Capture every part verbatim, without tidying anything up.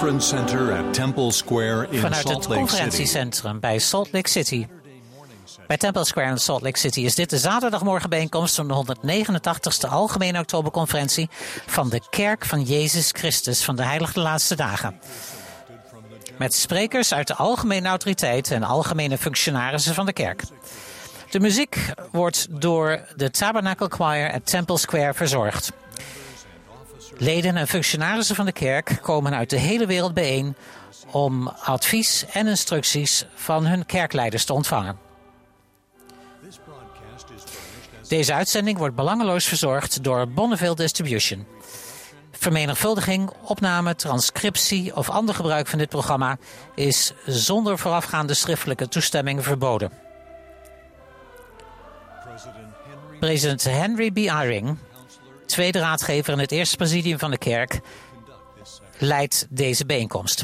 Conference Center at Temple Square in Vanuit Salt het Lake conferentiecentrum bij Salt Lake City. Bij Temple Square in Salt Lake City is dit de zaterdagmorgenbijeenkomst van de honderdnegenentachtigste Algemene Oktoberconferentie van de Kerk van Jezus Christus van de Heilige Laatste Dagen. Met sprekers uit de algemene autoriteit en algemene functionarissen van de kerk. De muziek wordt door de Tabernacle Choir at Temple Square verzorgd. Leden en functionarissen van de kerk komen uit de hele wereld bijeen om advies en instructies van hun kerkleiders te ontvangen. Deze uitzending wordt belangeloos verzorgd door Bonneville Distribution. Vermenigvuldiging, opname, transcriptie of ander gebruik van dit programma is zonder voorafgaande schriftelijke toestemming verboden. President Henry B. Eyring, tweede raadgever in het eerste presidium van de kerk, leidt deze bijeenkomst.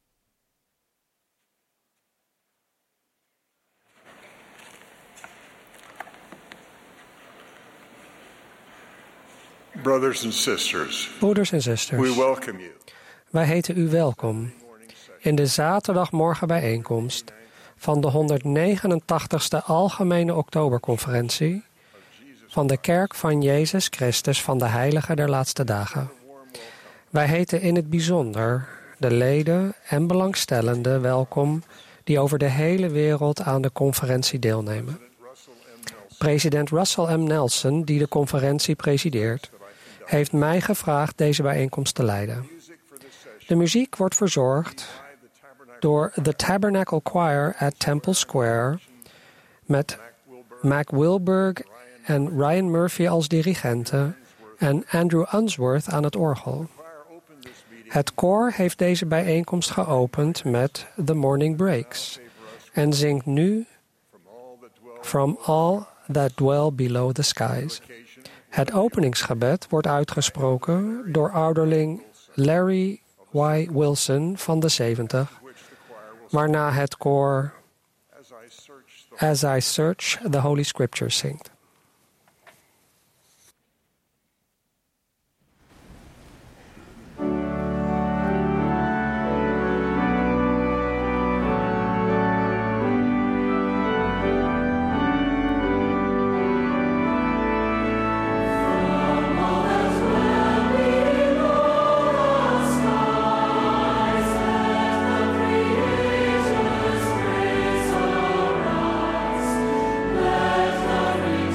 Brothers and sisters, Broeders en zusters, we welcome you. Wij heten u welkom in de zaterdagmorgenbijeenkomst van de honderdnegenentachtigste Algemene Oktoberconferentie van de Kerk van Jezus Christus van de Heilige der Laatste Dagen. Wij heten in het bijzonder de leden en belangstellenden welkom die over de hele wereld aan de conferentie deelnemen. President Russell M. Nelson, die de conferentie presideert, heeft mij gevraagd deze bijeenkomst te leiden. De muziek wordt verzorgd door de Tabernacle Choir at Temple Square met Mac Wilberg en Ryan Murphy als dirigenten en Andrew Unsworth aan het orgel. Het koor heeft deze bijeenkomst geopend met The Morning Breaks en zingt nu From All That Dwell Below the Skies. Het openingsgebed wordt uitgesproken door ouderling Larry Y. Wilson van de zeventig, waarna het koor As I Search the Holy Scriptures zingt. Let the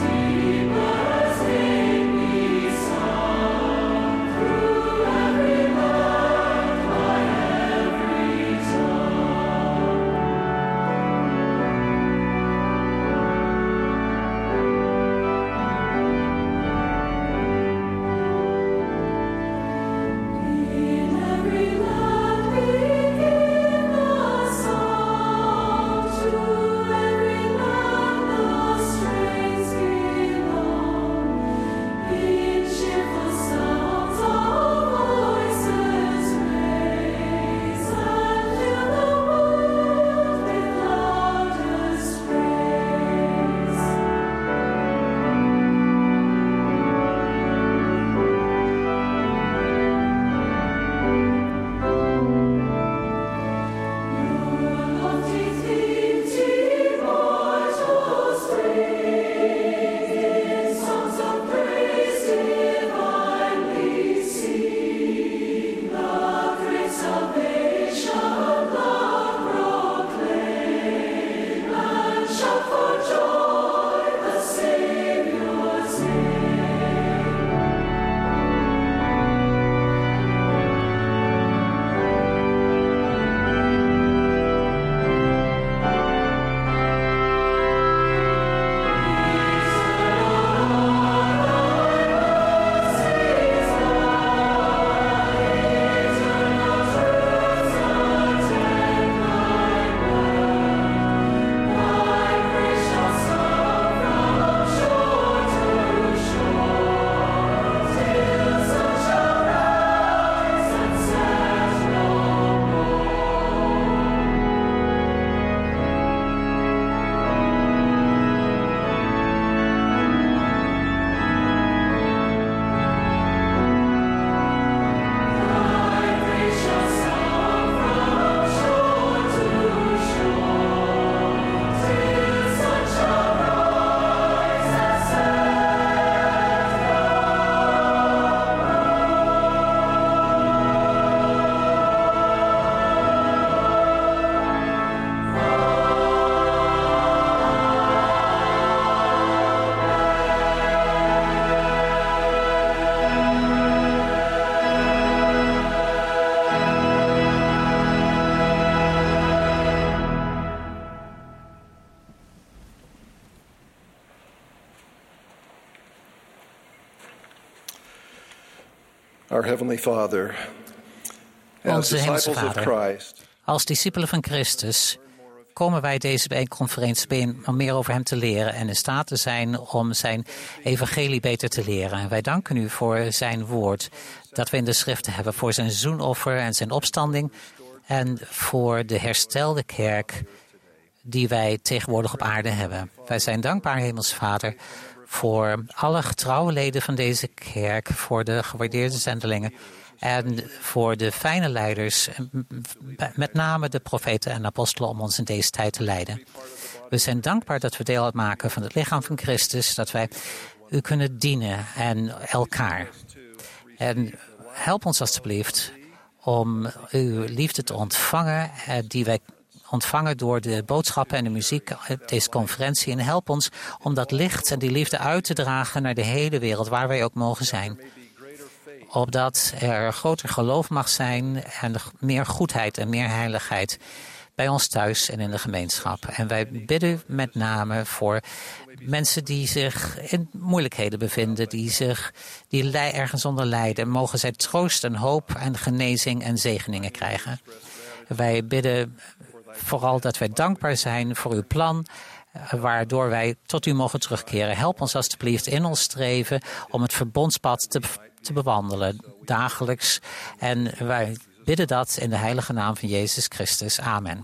Our Heavenly Father, as Onze Hemelse disciples of Vader, Christ, als discipelen van Christus komen wij deze bijeenconferentie bijeen om meer over hem te leren en in staat te zijn om zijn evangelie beter te leren. En wij danken u voor zijn woord dat we in de schriften hebben, voor zijn zoenoffer en zijn opstanding en voor de herstelde kerk die wij tegenwoordig op aarde hebben. Wij zijn dankbaar, Hemelse Vader, voor alle getrouwe leden van deze kerk, voor de gewaardeerde zendelingen en voor de fijne leiders, met name de profeten en apostelen, om ons in deze tijd te leiden. We zijn dankbaar dat we deel uitmaken van het lichaam van Christus, dat wij u kunnen dienen en elkaar. En help ons alstublieft om uw liefde te ontvangen, die wij ontvangen door de boodschappen en de muziek uit deze conferentie. En help ons om dat licht en die liefde uit te dragen naar de hele wereld, waar wij ook mogen zijn. Opdat er groter geloof mag zijn en meer goedheid en meer heiligheid bij ons thuis en in de gemeenschap. En wij bidden met name voor mensen die zich in moeilijkheden bevinden, die zich die ergens onder lijden. Mogen zij troost en hoop en genezing en zegeningen krijgen. Wij bidden vooral dat wij dankbaar zijn voor uw plan, waardoor wij tot u mogen terugkeren. Help ons alstublieft in ons streven om het verbondspad te, te bewandelen, dagelijks. En wij bidden dat in de heilige naam van Jezus Christus. Amen.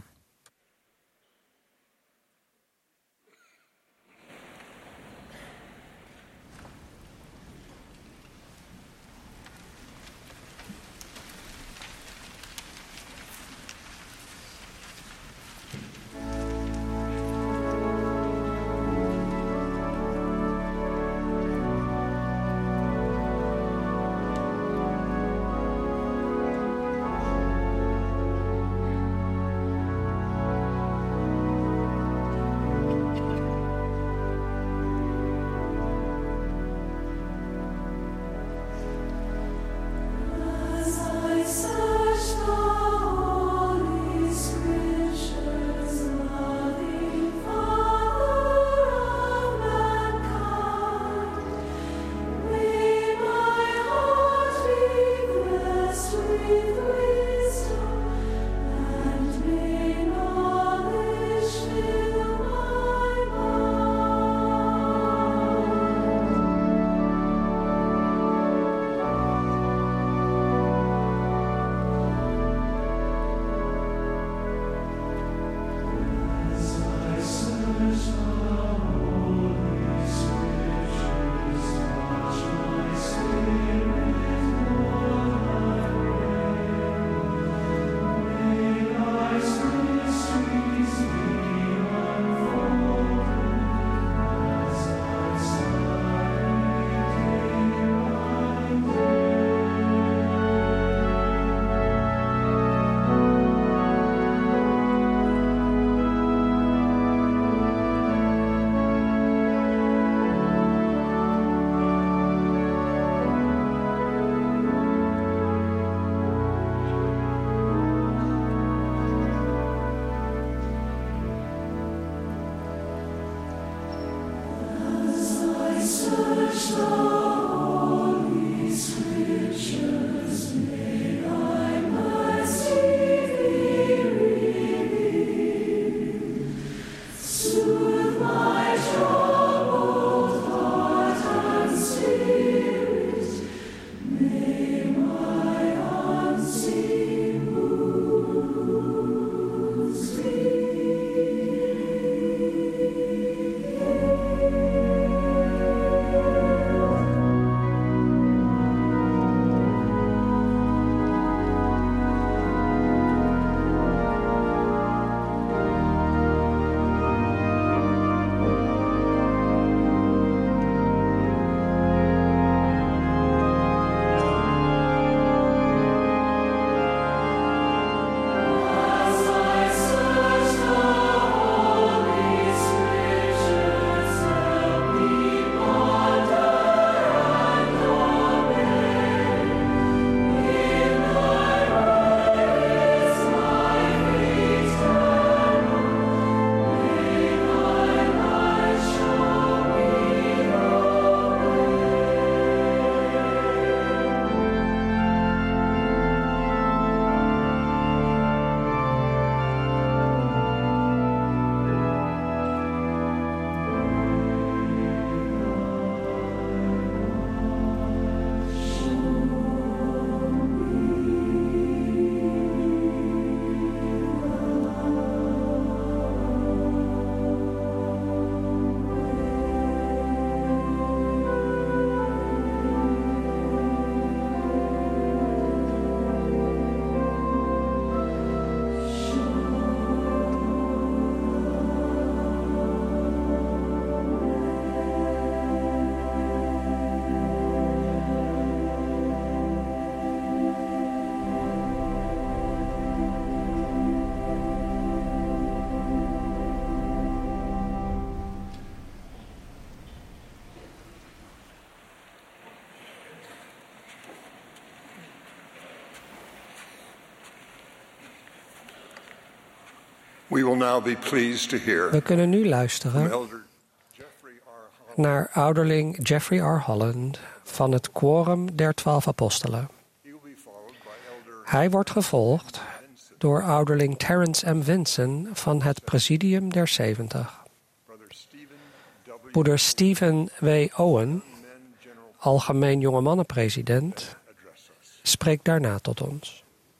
We will now be pleased to hear We kunnen nu from luisteren Elder Jeffrey R. Holland. naar ouderling Jeffrey R. Holland van het Quorum der Twaalf Apostelen. He will be followed by Elder Hij wordt gevolgd door ouderling Terence M. Vinson van het Presidium der Zeventig. Brother Stephen W. Broeder Stephen W. Owen, Men General algemeen jongemannenpresident, address us. spreekt daarna tot ons.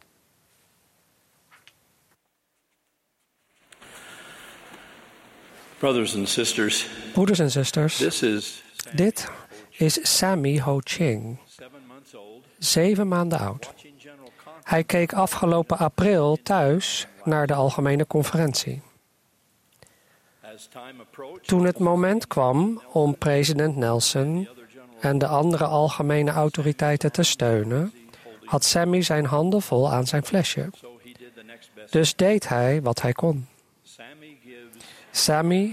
Brothers and sisters, Broeders en zusters, this is dit is Sammy Ho Ching, seven months old, zeven maanden oud. watching General Conference. Hij keek afgelopen april thuis naar de algemene conferentie. As time approached, Toen het moment kwam om president Nelson en de andere algemene autoriteiten te steunen, had Sammy zijn handen vol aan zijn flesje. so he did the next best. Dus deed hij wat hij kon. Sammy gives Sammy,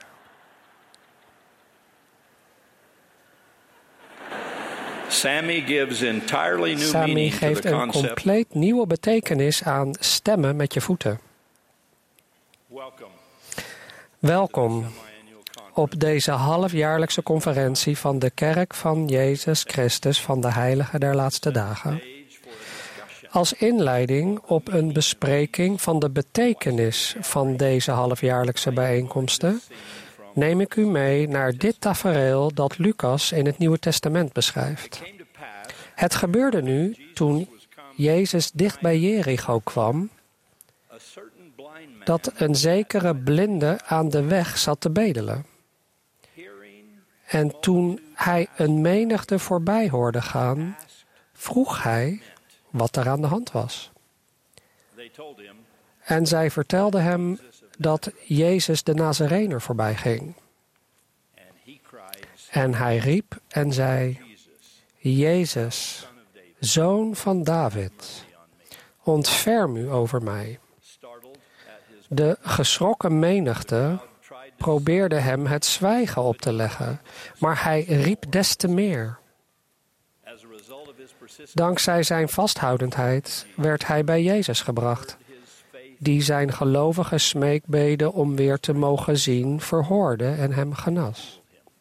Sammy gives entirely new Sammy meaning to geeft the een concept. compleet nieuwe betekenis aan stemmen met je voeten. Welcome Welkom to my annual conference. op deze halfjaarlijkse conferentie van de Kerk van Jezus Christus van de Heiligen der Laatste Dagen. Page for a discussion. Als inleiding op een bespreking van de betekenis van deze halfjaarlijkse bijeenkomsten neem ik u mee naar dit tafereel dat Lucas in het Nieuwe Testament beschrijft. Came to pass Het gebeurde nu toen Jezus dicht bij Jericho kwam, a certain blind man dat een zekere blinde aan de weg zat te bedelen. hearing En toen hij een menigte voorbij hoorde gaan, vroeg hij wat er aan de hand was. they told him En zij vertelden hem dat Jezus de Nazarener voorbij ging. and he cried En hij riep en zei, Jezus, son of David Zoon van David, ontferm u over mij. startled at his De geschrokken menigte tried to probeerde hem het zwijgen op te leggen, maar hij riep des te meer. as a result of his persistence Dankzij zijn vasthoudendheid werd hij bij Jezus gebracht, his faith die zijn gelovige smeekbeden om weer te mogen zien verhoorde en hem genas.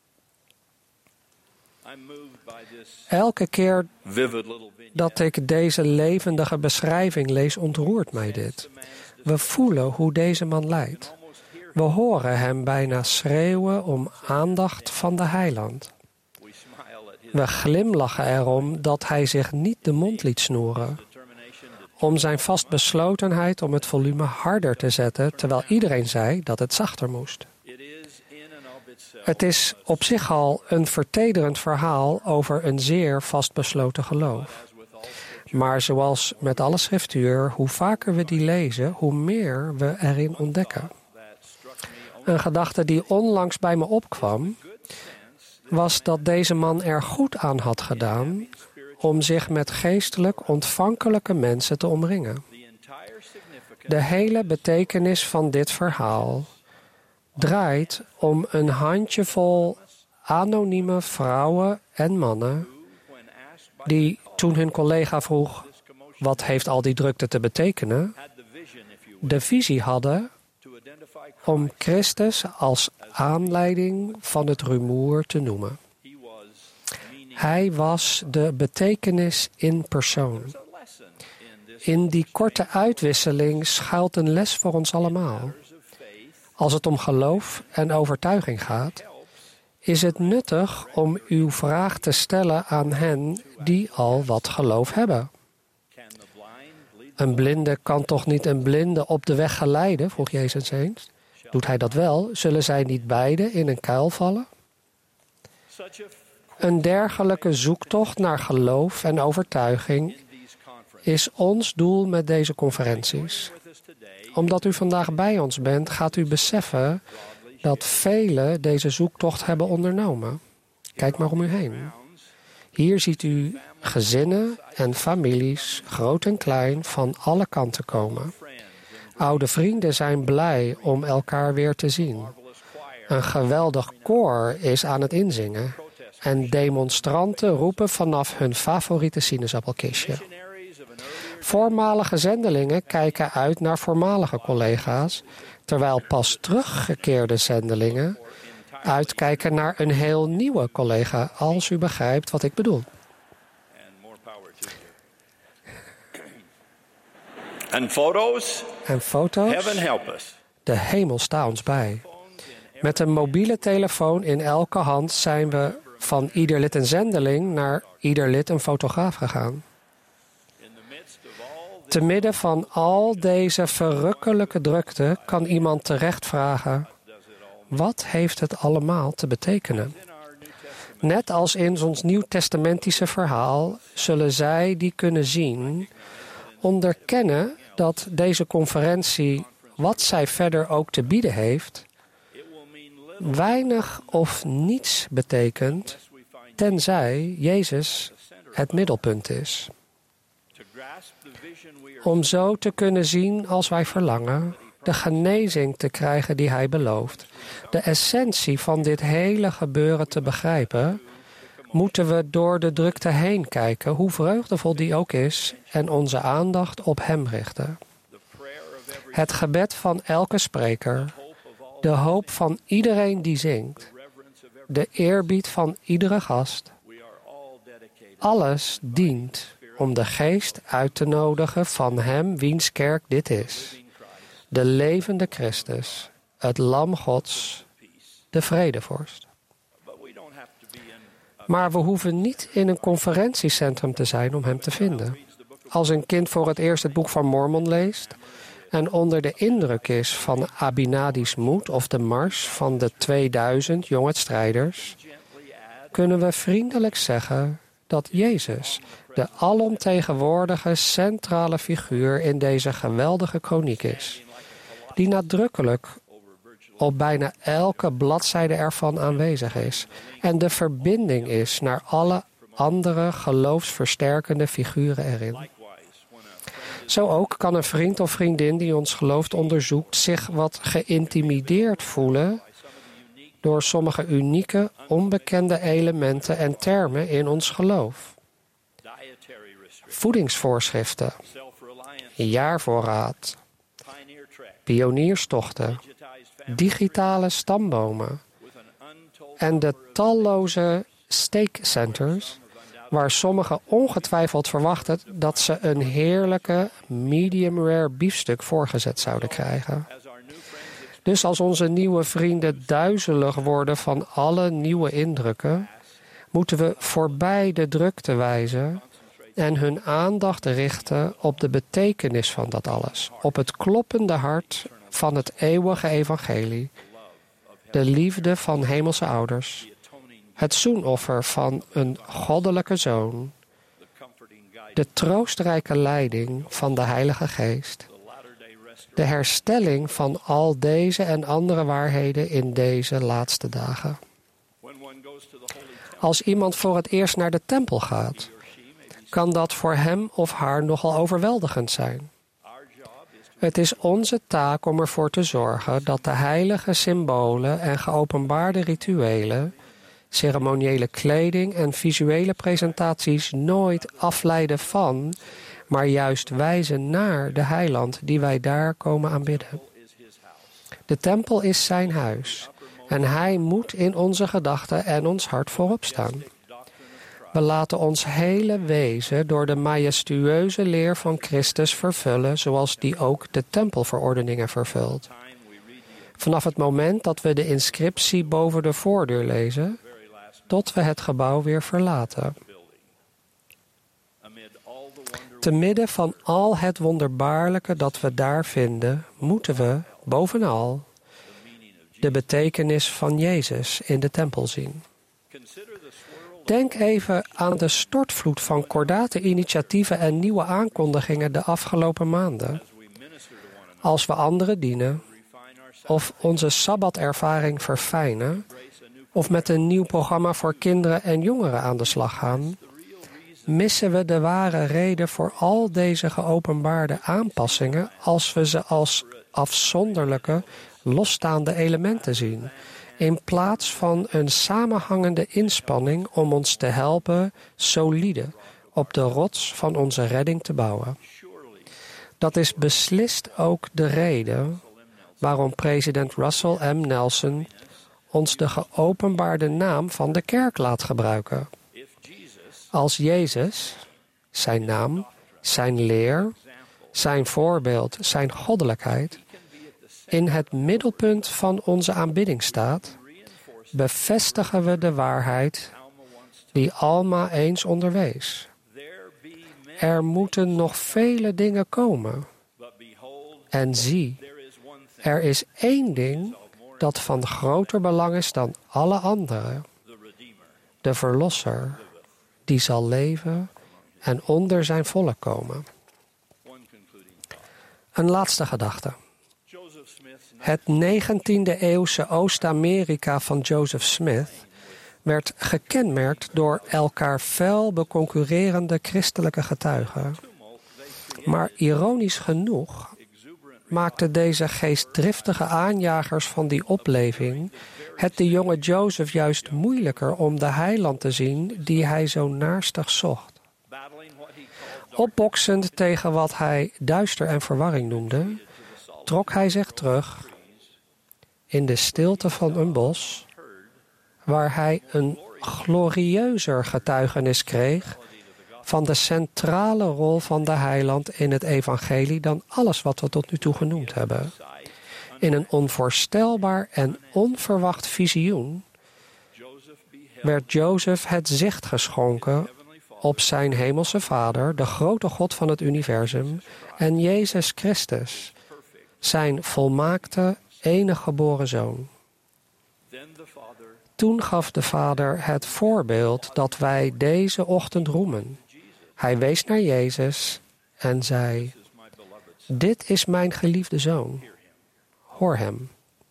I'm moved by this Elke keer vivid little vignette. dat ik deze levendige beschrijving lees, ontroert mij dit. We voelen hoe deze man lijdt. Almost hear We horen hem bijna schreeuwen om aandacht van de heiland. we smile at his We glimlachen erom dat hij zich niet de mond liet snoeren, determination to om zijn vastbeslotenheid om het volume harder te zetten, terwijl iedereen zei dat het zachter moest. it is in and of itself Het is op zich al een vertederend verhaal over een zeer vastbesloten geloof. as with all scripture Maar zoals met alle schriftuur, hoe vaker we die lezen, hoe meer we erin ontdekken. that struck me only Een gedachte die onlangs bij me opkwam, good sense was dat deze man er goed aan had gedaan om zich met geestelijk ontvankelijke mensen te omringen. the entire significance De hele betekenis van dit verhaal draait om een handjevol anonieme vrouwen en mannen when asked by die, toen hun collega vroeg this commotion wat heeft al die drukte te betekenen, had the vision if you will de visie hadden to identify Christ. om Christus als aanleiding van het rumoer te noemen. He was meaning Hij was de betekenis in persoon. a lesson in this In die korte uitwisseling schuilt een les voor ons allemaal. matters of faith Als het om geloof en overtuiging gaat, is het nuttig om uw vraag te stellen aan hen die al wat geloof hebben. can the blind lead Een blinde kan toch niet een blinde op de weg geleiden, vroeg Jezus eens. Doet hij dat wel, zullen zij niet beiden in een kuil vallen? such a Een dergelijke zoektocht naar geloof en overtuiging in these conferences is ons doel met deze conferenties. with us today Omdat u vandaag bij ons bent, gaat u beseffen dat velen deze zoektocht hebben ondernomen. Kijk maar om u heen. Hier ziet u gezinnen en families, groot en klein, van alle kanten komen. Oude vrienden zijn blij om elkaar weer te zien. Een geweldig koor is aan het inzingen. En demonstranten roepen vanaf hun favoriete sinaasappelkistje. Voormalige zendelingen kijken uit naar voormalige collega's, terwijl pas teruggekeerde zendelingen uitkijken naar een heel nieuwe collega, als u begrijpt wat ik bedoel. And photos, En foto's, heaven help us. de hemel sta ons bij. Met een mobiele telefoon in elke hand zijn we van ieder lid een zendeling naar ieder lid een fotograaf gegaan. Te midden van al deze verrukkelijke drukte kan iemand terecht vragen: wat heeft het allemaal te betekenen? Net als in ons nieuwtestamentische verhaal zullen zij die kunnen zien onderkennen dat deze conferentie, wat zij verder ook te bieden heeft, weinig of niets betekent, tenzij Jezus het middelpunt is. Om zo te kunnen zien als wij verlangen, de genezing te krijgen die Hij belooft, de essentie van dit hele gebeuren te begrijpen, moeten we door de drukte heen kijken, hoe vreugdevol die ook is, en onze aandacht op Hem richten. Het gebed van elke spreker, de hoop van iedereen die zingt, de eerbied van iedere gast, alles dient om de geest uit te nodigen van Hem wiens kerk dit is. De levende Christus, het Lam Gods, de vredevorst. Maar we hoeven niet in een conferentiecentrum te zijn om Hem te vinden. Als een kind voor het eerst het boek van Mormon leest en onder de indruk is van Abinadi's moed of de mars van de tweeduizend jonge strijders, kunnen we vriendelijk zeggen dat Jezus de alomtegenwoordige centrale figuur in deze geweldige kroniek is, die nadrukkelijk op bijna elke bladzijde ervan aanwezig is en de verbinding is naar alle andere geloofsversterkende figuren erin. Zo ook kan een vriend of vriendin die ons geloof onderzoekt zich wat geïntimideerd voelen door sommige unieke, onbekende elementen en termen in ons geloof. Voedingsvoorschriften, jaarvoorraad, pionierstochten, digitale stambomen en de talloze steakcenters, waar sommigen ongetwijfeld verwachten dat ze een heerlijke medium-rare biefstuk voorgezet zouden krijgen. Dus als onze nieuwe vrienden duizelig worden van alle nieuwe indrukken, moeten we voorbij de drukte wijzen en hun aandacht richten op de betekenis van dat alles, op het kloppende hart van het eeuwige evangelie, de liefde van hemelse ouders, het zoenoffer van een goddelijke zoon, de troostrijke leiding van de Heilige Geest, de herstelling van al deze en andere waarheden in deze laatste dagen. Als iemand voor het eerst naar de tempel gaat, kan dat voor hem of haar nogal overweldigend zijn. Het is onze taak om ervoor te zorgen dat de heilige symbolen en geopenbaarde rituelen, ceremoniële kleding en visuele presentaties nooit afleiden van, maar juist wijzen naar de heiland die wij daar komen aanbidden. De tempel is zijn huis en hij moet in onze gedachten en ons hart voorop staan. We laten ons hele wezen door de majestueuze leer van Christus vervullen, zoals die ook de tempelverordeningen vervult. Vanaf het moment dat we de inscriptie boven de voordeur lezen, tot we het gebouw weer verlaten. Te midden van al het wonderbaarlijke dat we daar vinden, moeten we, bovenal, de betekenis van Jezus in de tempel zien. Denk even aan de stortvloed van kordate initiatieven en nieuwe aankondigingen de afgelopen maanden. Als we anderen dienen, of onze sabbatervaring verfijnen, of met een nieuw programma voor kinderen en jongeren aan de slag gaan, missen we de ware reden voor al deze geopenbaarde aanpassingen als we ze als afzonderlijke, losstaande elementen zien, in plaats van een samenhangende inspanning om ons te helpen solide op de rots van onze redding te bouwen. Dat is beslist ook de reden waarom president Russell M. Nelson ons de geopenbaarde naam van de kerk laat gebruiken. Als Jezus, zijn naam, zijn leer, zijn voorbeeld, zijn goddelijkheid in het middelpunt van onze aanbidding staat, bevestigen we de waarheid die Alma eens onderwees. Er moeten nog vele dingen komen. En zie, er is één ding dat van groter belang is dan alle andere. De Verlosser, die zal leven en onder zijn volk komen. Een laatste gedachte. Het negentiende eeuwse Oost-Amerika van Joseph Smith werd gekenmerkt door elkaar fel beconcurrerende christelijke getuigen. Maar ironisch genoeg maakten deze geestdriftige aanjagers van die opleving het de jonge Joseph juist moeilijker om de heiland te zien die hij zo naarstig zocht. Opboksend tegen wat hij duister en verwarring noemde, trok hij zich terug in de stilte van een bos, waar hij een glorieuzer getuigenis kreeg van de centrale rol van de heiland in het evangelie dan alles wat we tot nu toe genoemd hebben. In een onvoorstelbaar en onverwacht visioen werd Jozef het zicht geschonken op zijn hemelse Vader, de grote God van het universum, en Jezus Christus, zijn volmaakte enige geboren Zoon. Toen gaf de Vader het voorbeeld dat wij deze ochtend roemen. Hij wees naar Jezus en zei: dit is mijn geliefde Zoon. Hoor hem.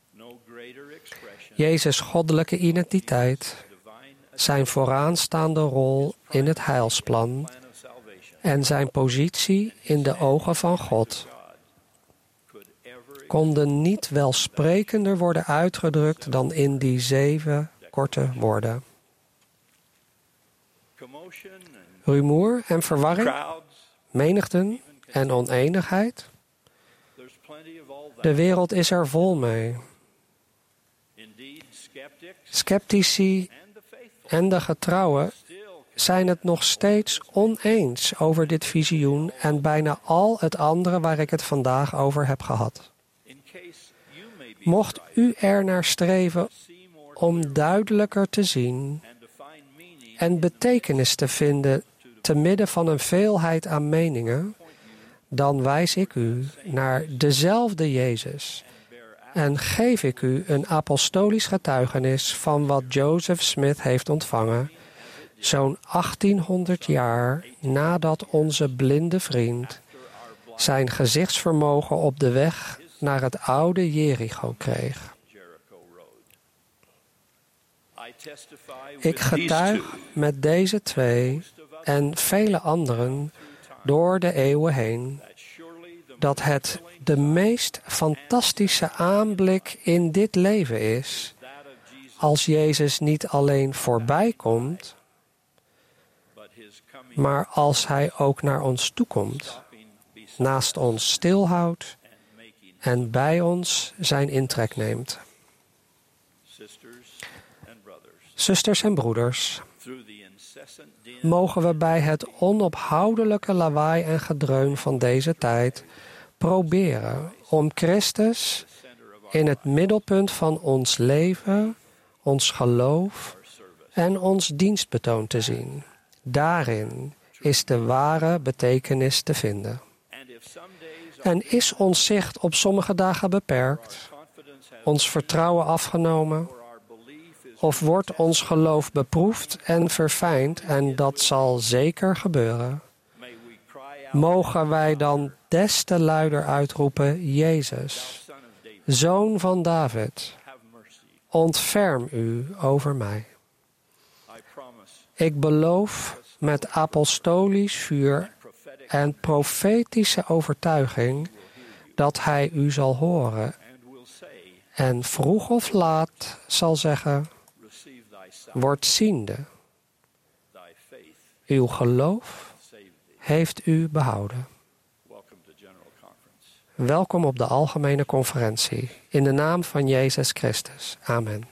Jezus' goddelijke identiteit, zijn vooraanstaande rol in het heilsplan en zijn positie in de ogen van God konden niet welsprekender worden uitgedrukt dan in die zeven korte woorden. Rumoer en verwarring, menigten en oneenigheid. De wereld is er vol mee. Sceptici en de getrouwen zijn het nog steeds oneens over dit visioen en bijna al het andere waar ik het vandaag over heb gehad. Mocht u er naar streven om duidelijker te zien en betekenis te vinden te midden van een veelheid aan meningen, dan wijs ik u naar dezelfde Jezus en geef ik u een apostolisch getuigenis van wat Joseph Smith heeft ontvangen, zo'n achttienhonderd jaar nadat onze blinde vriend zijn gezichtsvermogen op de weg naar het oude Jericho kreeg. Ik getuig met deze twee en vele anderen door de eeuwen heen dat het de meest fantastische aanblik in dit leven is als Jezus niet alleen voorbij komt, maar als hij ook naar ons toekomt, naast ons stilhoudt en bij ons zijn intrek neemt. Zusters en broeders, mogen we bij het onophoudelijke lawaai en gedreun van deze tijd proberen om Christus in het middelpunt van ons leven, ons geloof en ons dienstbetoon te zien. Daarin is de ware betekenis te vinden. En is ons zicht op sommige dagen beperkt, ons vertrouwen afgenomen, of wordt ons geloof beproefd en verfijnd, en dat zal zeker gebeuren, mogen wij dan des te luider uitroepen: Jezus, Zoon van David, ontferm u over mij. Ik beloof met apostolisch vuur en profetische overtuiging dat hij u zal horen en vroeg of laat zal zeggen: word ziende. Uw geloof heeft u behouden. welkom op de Algemene Conferentie. In de naam van Jezus Christus. Amen.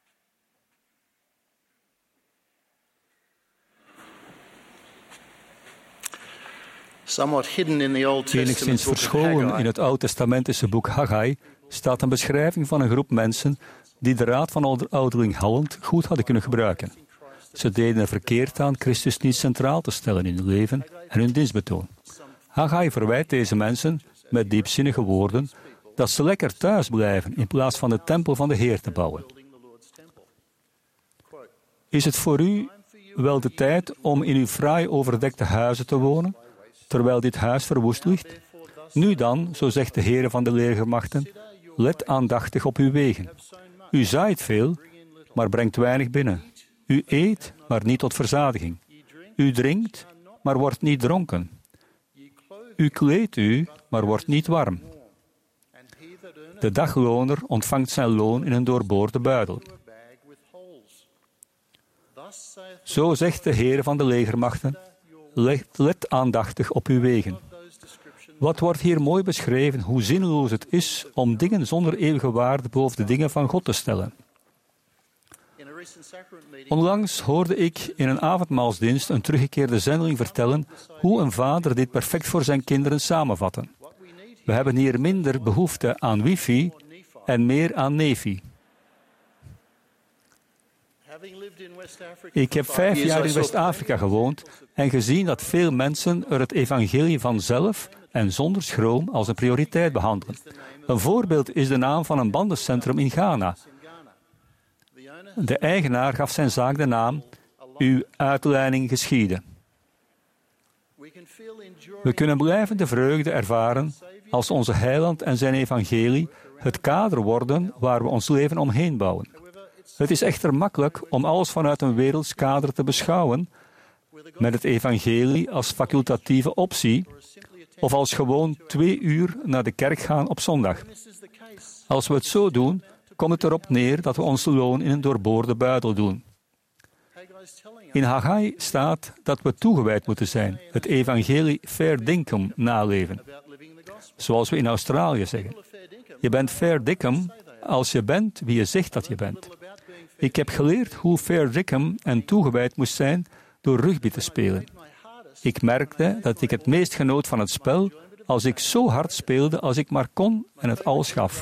Enigszins verscholen in het Oud-testamentische boek Haggai staat een beschrijving van een groep mensen die de raad van ouderling Halland goed hadden kunnen gebruiken. Ze deden er verkeerd aan Christus niet centraal te stellen in hun leven en hun dienstbetoon. Haggai verwijt deze mensen met diepzinnige woorden dat ze lekker thuis blijven in plaats van de tempel van de Heer te bouwen. Is het voor u wel de tijd om in uw fraai overdekte huizen te wonen, terwijl dit huis verwoest ligt? Nu dan, zo zegt de Heer van de legermachten, let aandachtig op uw wegen. U zaait veel, maar brengt weinig binnen. U eet, maar niet tot verzadiging. U drinkt, maar wordt niet dronken. U kleedt u, maar wordt niet warm. De dagloner ontvangt zijn loon in een doorboorde buidel. Zo zegt de Heer van de legermachten, let, let aandachtig op uw wegen. Wat wordt hier mooi beschreven, hoe zinloos het is om dingen zonder eeuwige waarde boven de dingen van God te stellen. Onlangs hoorde ik in een avondmaalsdienst een teruggekeerde zendeling vertellen hoe een vader dit perfect voor zijn kinderen samenvatte. We hebben hier minder behoefte aan wifi en meer aan nefi. Ik heb vijf jaar in West-Afrika gewoond en gezien dat veel mensen er het evangelie vanzelf en zonder schroom als een prioriteit behandelen. Een voorbeeld is de naam van een bandencentrum in Ghana. De eigenaar gaf zijn zaak de naam Uw uitleiding geschieden. We kunnen blijvende vreugde ervaren als onze heiland en zijn evangelie het kader worden waar we ons leven omheen bouwen. Het is echter makkelijk om alles vanuit een werelds kader te beschouwen, met het evangelie als facultatieve optie of als gewoon twee uur naar de kerk gaan op zondag. Als we het zo doen, komt het erop neer dat we ons loon in een doorboorde buidel doen. In Haggai staat dat we toegewijd moeten zijn, het evangelie fair dinkum naleven. Zoals we in Australië zeggen. Je bent fair dinkum als je bent wie je zegt dat je bent. Ik heb geleerd hoe fair dinkum en toegewijd moest zijn door rugby te spelen. Ik merkte dat ik het meest genoot van het spel als ik zo hard speelde als ik maar kon en het alles gaf.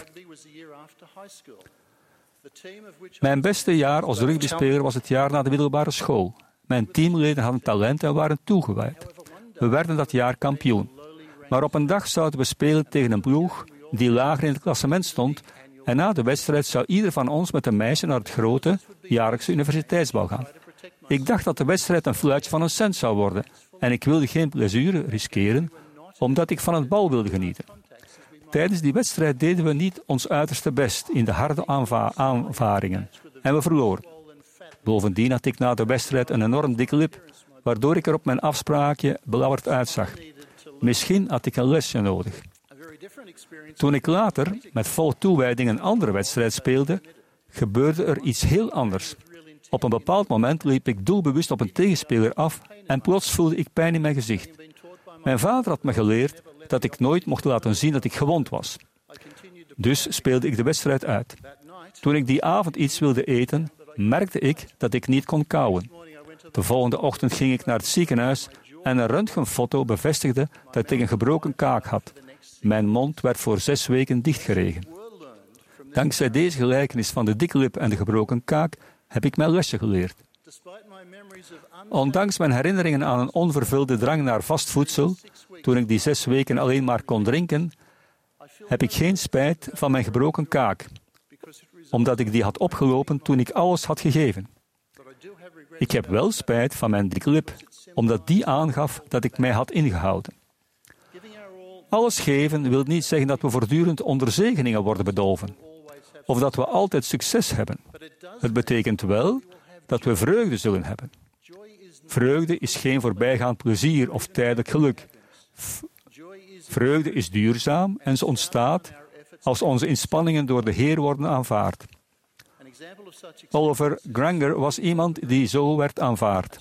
Mijn beste jaar als rugbyspeler was het jaar na de middelbare school. Mijn teamleden hadden talent en waren toegewijd. We werden dat jaar kampioen. Maar op een dag zouden we spelen tegen een ploeg die lager in het klassement stond en na de wedstrijd zou ieder van ons met een meisje naar het grote, jaarlijkse universiteitsbal gaan. Ik dacht dat de wedstrijd een fluitje van een cent zou worden en ik wilde geen blessure riskeren, omdat ik van het bal wilde genieten. Tijdens die wedstrijd deden we niet ons uiterste best in de harde aanva- aanvaringen en we verloren. Bovendien had ik na de wedstrijd een enorm dikke lip, waardoor ik er op mijn afspraakje belauwerd uitzag. Misschien had ik een lesje nodig. Toen ik later met volle toewijding een andere wedstrijd speelde, gebeurde er iets heel anders. Op een bepaald moment liep ik doelbewust op een tegenspeler af en plots voelde ik pijn in mijn gezicht. Mijn vader had me geleerd dat ik nooit mocht laten zien dat ik gewond was. Dus speelde ik de wedstrijd uit. Toen ik die avond iets wilde eten, merkte ik dat ik niet kon kauwen. De volgende ochtend ging ik naar het ziekenhuis en een röntgenfoto bevestigde dat ik een gebroken kaak had. Mijn mond werd voor zes weken dichtgeregen. Dankzij deze gelijkenis van de dikke lip en de gebroken kaak heb ik mijn lesje geleerd. Ondanks mijn herinneringen aan een onvervulde drang naar vast voedsel, toen ik die zes weken alleen maar kon drinken, heb ik geen spijt van mijn gebroken kaak, omdat ik die had opgelopen toen ik alles had gegeven. Ik heb wel spijt van mijn dikke lip, omdat die aangaf dat ik mij had ingehouden. Alles geven wil niet zeggen dat we voortdurend onder zegeningen worden bedolven, of dat we altijd succes hebben. Het betekent wel dat we vreugde zullen hebben. Vreugde is geen voorbijgaand plezier of tijdelijk geluk. Vreugde is duurzaam en ze ontstaat als onze inspanningen door de Heer worden aanvaard. Oliver Granger was iemand die zo werd aanvaard.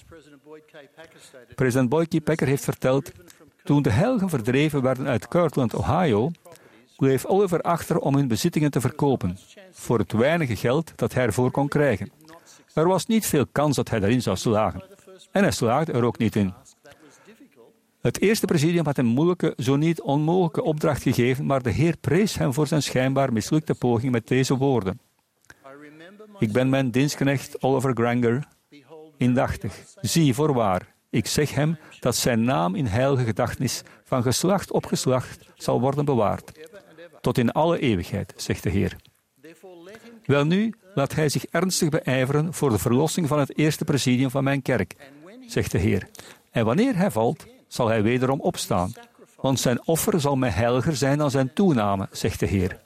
President Boyd K. Packer heeft verteld, toen de heiligen verdreven werden uit Kirtland, Ohio, bleef Oliver achter om hun bezittingen te verkopen, voor het weinige geld dat hij ervoor kon krijgen. Er was niet veel kans dat hij erin zou slagen. En hij slaagde er ook niet in. Het eerste presidium had een moeilijke, zo niet onmogelijke opdracht gegeven, maar de Heer prees hem voor zijn schijnbaar mislukte poging met deze woorden. Ik ben mijn dienstknecht Oliver Granger indachtig. Zie, voorwaar, ik zeg hem dat zijn naam in heilige gedachtenis van geslacht op geslacht zal worden bewaard. Tot in alle eeuwigheid, zegt de Heer. Welnu, laat hij zich ernstig beijveren voor de verlossing van het eerste presidium van mijn kerk, zegt de Heer. En wanneer hij valt, zal hij wederom opstaan, want zijn offer zal mij heiliger zijn dan zijn toename, zegt de Heer.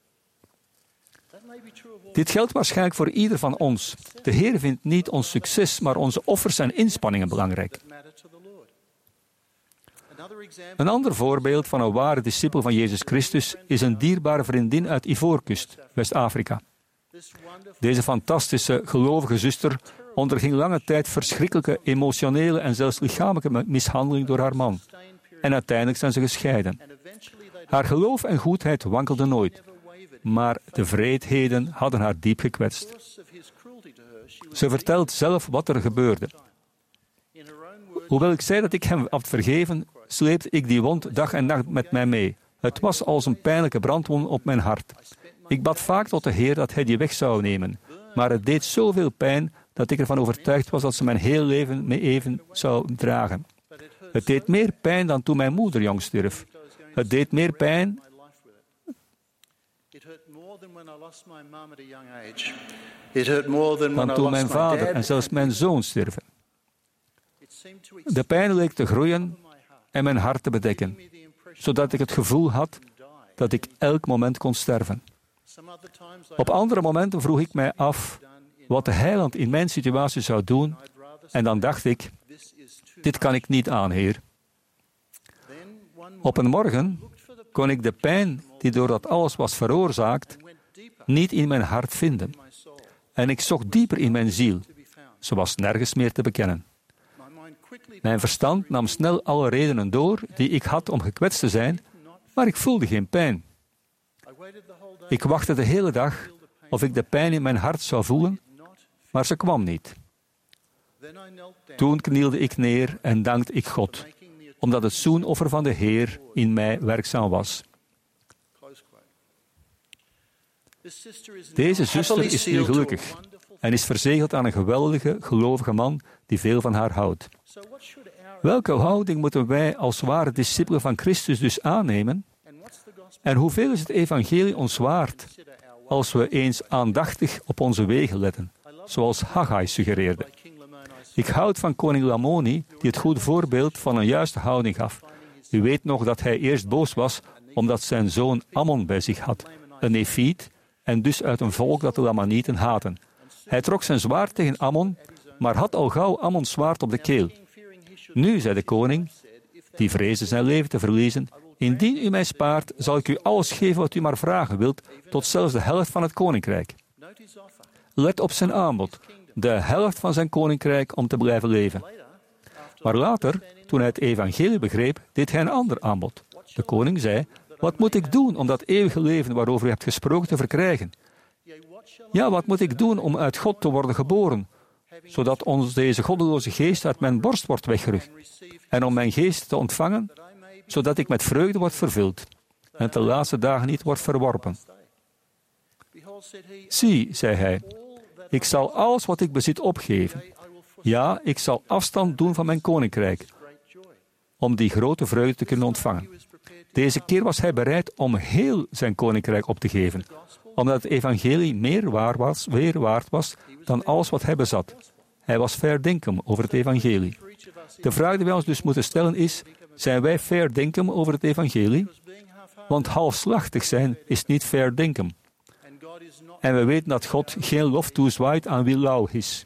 Dit geldt waarschijnlijk voor ieder van ons. De Heer vindt niet ons succes, maar onze offers en inspanningen belangrijk. Een ander voorbeeld van een ware discipel van Jezus Christus is een dierbare vriendin uit Ivoorkust, West-Afrika. Deze fantastische, gelovige zuster onderging lange tijd verschrikkelijke emotionele en zelfs lichamelijke mishandeling door haar man. En uiteindelijk zijn ze gescheiden. Haar geloof en goedheid wankelden nooit, maar de wreedheden hadden haar diep gekwetst. Ze vertelt zelf wat er gebeurde. Hoewel ik zei dat ik hem had vergeven, sleepte ik die wond dag en nacht met mij mee. Het was als een pijnlijke brandwond op mijn hart. Ik bad vaak tot de Heer dat hij die weg zou nemen, maar het deed zoveel pijn dat ik ervan overtuigd was dat ze mijn heel leven mee even zou dragen. Het deed meer pijn dan toen mijn moeder jong stierf. Het deed meer pijn dan toen mijn vader en zelfs mijn zoon stierven. De pijn leek te groeien en mijn hart te bedekken, zodat ik het gevoel had dat ik elk moment kon sterven. Op andere momenten vroeg ik mij af wat de Heiland in mijn situatie zou doen, en dan dacht ik, dit kan ik niet aan, Heer. Op een morgen kon ik de pijn die door dat alles was veroorzaakt, niet in mijn hart vinden. En ik zocht dieper in mijn ziel. Ze was nergens meer te bekennen. Mijn verstand nam snel alle redenen door die ik had om gekwetst te zijn, maar ik voelde geen pijn. Ik wachtte de hele dag of ik de pijn in mijn hart zou voelen, maar ze kwam niet. Toen knielde ik neer en dankte ik God, omdat het zoenoffer van de Heer in mij werkzaam was. Deze zuster is nu gelukkig en is verzegeld aan een geweldige, gelovige man die veel van haar houdt. Welke houding moeten wij als ware discipelen van Christus dus aannemen? En hoeveel is het evangelie ons waard als we eens aandachtig op onze wegen letten, zoals Haggai suggereerde? Ik houd van koning Lamoni, die het goede voorbeeld van een juiste houding gaf. U weet nog dat hij eerst boos was omdat zijn zoon Ammon bij zich had, een nefiet, en dus uit een volk dat de Lamanieten haten. Hij trok zijn zwaard tegen Ammon, maar had al gauw Ammons zwaard op de keel. Nu, zei de koning, die vreesde zijn leven te verliezen, indien u mij spaart, zal ik u alles geven wat u maar vragen wilt, tot zelfs de helft van het koninkrijk. Let op zijn aanbod, de helft van zijn koninkrijk om te blijven leven. Maar later, toen hij het evangelie begreep, deed hij een ander aanbod. De koning zei, wat moet ik doen om dat eeuwige leven waarover u hebt gesproken te verkrijgen? Ja, wat moet ik doen om uit God te worden geboren, zodat ons deze goddeloze geest uit mijn borst wordt weggerukt, en om mijn geest te ontvangen, zodat ik met vreugde word vervuld, en de laatste dagen niet word verworpen. Zie, zei hij, ik zal alles wat ik bezit opgeven. Ja, ik zal afstand doen van mijn koninkrijk, om die grote vreugde te kunnen ontvangen. Deze keer was hij bereid om heel zijn koninkrijk op te geven, omdat het evangelie meer waar was, meer waard was dan alles wat hij bezat. Hij was fair dinkum over het evangelie. De vraag die wij ons dus moeten stellen is, zijn wij fair dinkum over het evangelie? Want halfslachtig zijn is niet fair dinkum. En we weten dat God geen lof toezwaait aan wie lauw is.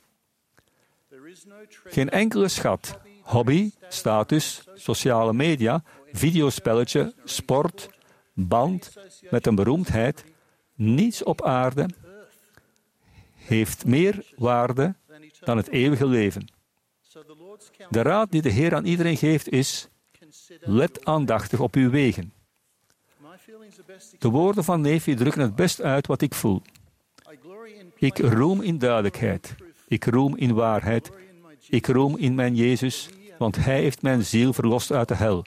Geen enkele schat, hobby, status, sociale media, videospelletje, sport, band met een beroemdheid, niets op aarde heeft meer waarde dan het eeuwige leven. De raad die de Heer aan iedereen geeft is, let aandachtig op uw wegen. De woorden van Nephi drukken het best uit wat ik voel. Ik roem in duidelijkheid. Ik roem in waarheid. Ik roem in mijn Jezus, want Hij heeft mijn ziel verlost uit de hel.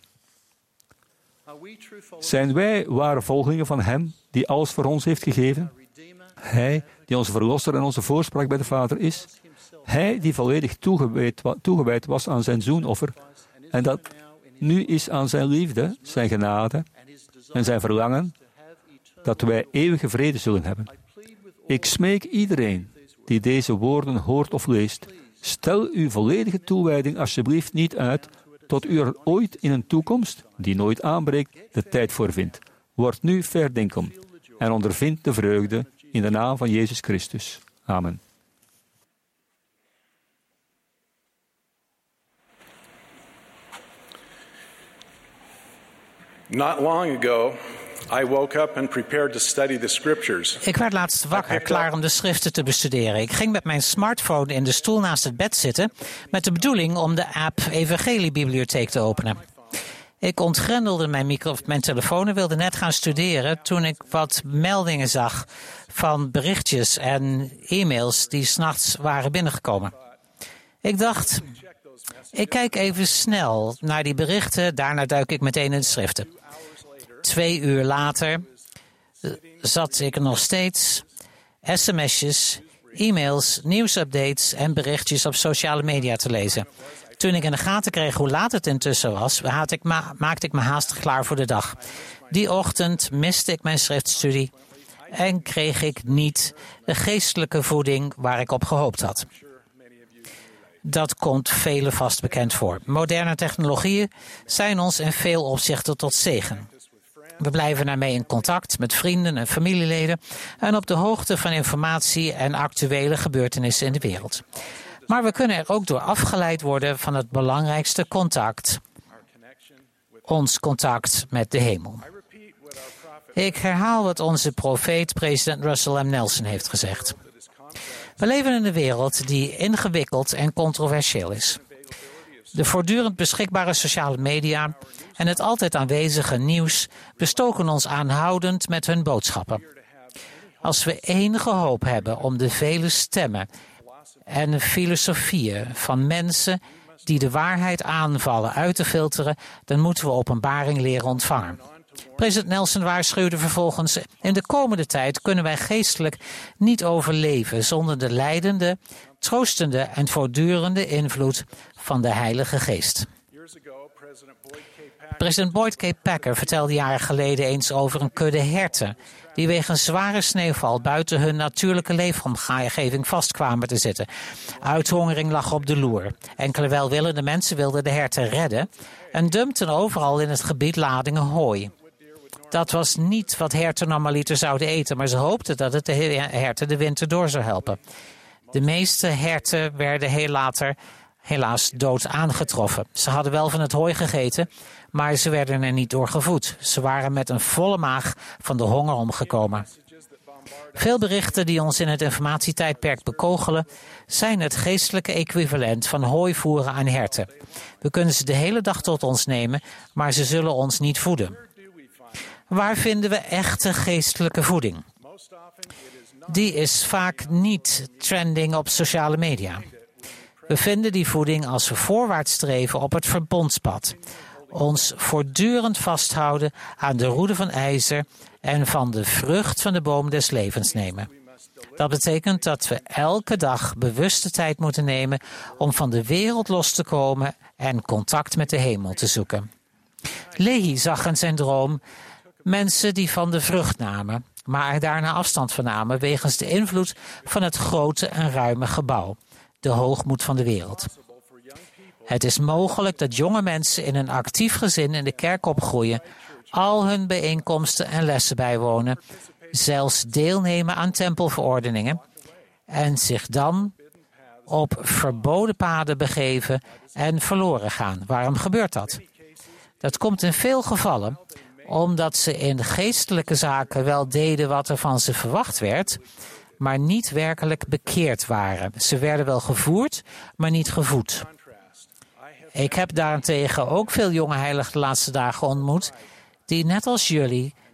Zijn wij ware volgelingen van Hem, die alles voor ons heeft gegeven? Hij, die onze verlosser en onze voorspraak bij de Vader is? Hij, die volledig toegewijd, toegewijd was aan zijn zoenoffer en dat nu is aan zijn liefde, zijn genade en zijn verlangen, dat wij eeuwige vrede zullen hebben. Ik smeek iedereen die deze woorden hoort of leest, stel uw volledige toewijding alsjeblieft niet uit tot u er ooit in een toekomst, die nooit aanbreekt, de tijd voor vindt. Word nu verdenken en ondervind de vreugde in de naam van Jezus Christus. Amen. Not long ago, I woke up and prepared to study the scriptures. Ik werd laatst wakker, klaar om de schriften te bestuderen. Ik ging met mijn smartphone in de stoel naast het bed zitten met de bedoeling om de app Evangeliebibliotheek te openen. Ik ontgrendelde mijn, micro, mijn telefoon en wilde net gaan studeren toen ik wat meldingen zag van berichtjes en e-mails die 's nachts waren binnengekomen. Ik dacht, ik kijk even snel naar die berichten, daarna duik ik meteen in de schriften. Twee uur later zat ik nog steeds sms'jes, e-mails, nieuwsupdates en berichtjes op sociale media te lezen. Toen ik in de gaten kreeg hoe laat het intussen was, ik ma- maakte ik me haastig klaar voor de dag. Die ochtend miste ik mijn schriftstudie en kreeg ik niet de geestelijke voeding waar ik op gehoopt had. Dat komt velen vast bekend voor. Moderne technologieën zijn ons in veel opzichten tot zegen. We blijven daarmee in contact met vrienden en familieleden en op de hoogte van informatie en actuele gebeurtenissen in de wereld. Maar we kunnen er ook door afgeleid worden van het belangrijkste contact, ons contact met de hemel. Ik herhaal wat onze profeet, president Russell M. Nelson, heeft gezegd. We leven in een wereld die ingewikkeld en controversieel is. De voortdurend beschikbare sociale media en het altijd aanwezige nieuws bestoken ons aanhoudend met hun boodschappen. Als we enige hoop hebben om de vele stemmen en filosofieën van mensen die de waarheid aanvallen uit te filteren, dan moeten we openbaring leren ontvangen. President Nelson waarschuwde vervolgens, in de komende tijd kunnen wij geestelijk niet overleven zonder de leidende, troostende en voortdurende invloed van de Heilige Geest. President Boyd K. Packer vertelde jaren geleden eens over een kudde herten die wegens zware sneeuwval buiten hun natuurlijke leefomgeving vastkwamen te zitten. Uithongering lag op de loer. Enkele welwillende mensen wilden de herten redden en dumpten overal in het gebied ladingen hooi. Dat was niet wat herten normaliter zouden eten, maar ze hoopten dat het de herten de winter door zou helpen. De meeste herten werden heel later helaas dood aangetroffen. Ze hadden wel van het hooi gegeten, maar ze werden er niet door gevoed. Ze waren met een volle maag van de honger omgekomen. Veel berichten die ons in het informatietijdperk bekogelen, zijn het geestelijke equivalent van hooi voeren aan herten. We kunnen ze de hele dag tot ons nemen, maar ze zullen ons niet voeden. Waar vinden we echte geestelijke voeding? Die is vaak niet trending op sociale media. We vinden die voeding als we voorwaarts streven op het verbondspad. Ons voortdurend vasthouden aan de roede van ijzer en van de vrucht van de boom des levens nemen. Dat betekent dat we elke dag bewuste tijd moeten nemen om van de wereld los te komen en contact met de hemel te zoeken. Lehi zag in zijn droom mensen die van de vrucht namen, maar er daarna afstand van namen wegens de invloed van het grote en ruime gebouw, de hoogmoed van de wereld. Het is mogelijk dat jonge mensen in een actief gezin in de kerk opgroeien, al hun bijeenkomsten en lessen bijwonen, zelfs deelnemen aan tempelverordeningen en zich dan op verboden paden begeven en verloren gaan. Waarom gebeurt dat? Dat komt in veel gevallen omdat ze in geestelijke zaken wel deden wat er van ze verwacht werd, maar niet werkelijk bekeerd waren. Ze werden wel gevoerd, maar niet gevoed. Ik heb daarentegen ook veel jonge heiligen de laatste dagen ontmoet, die net als jullie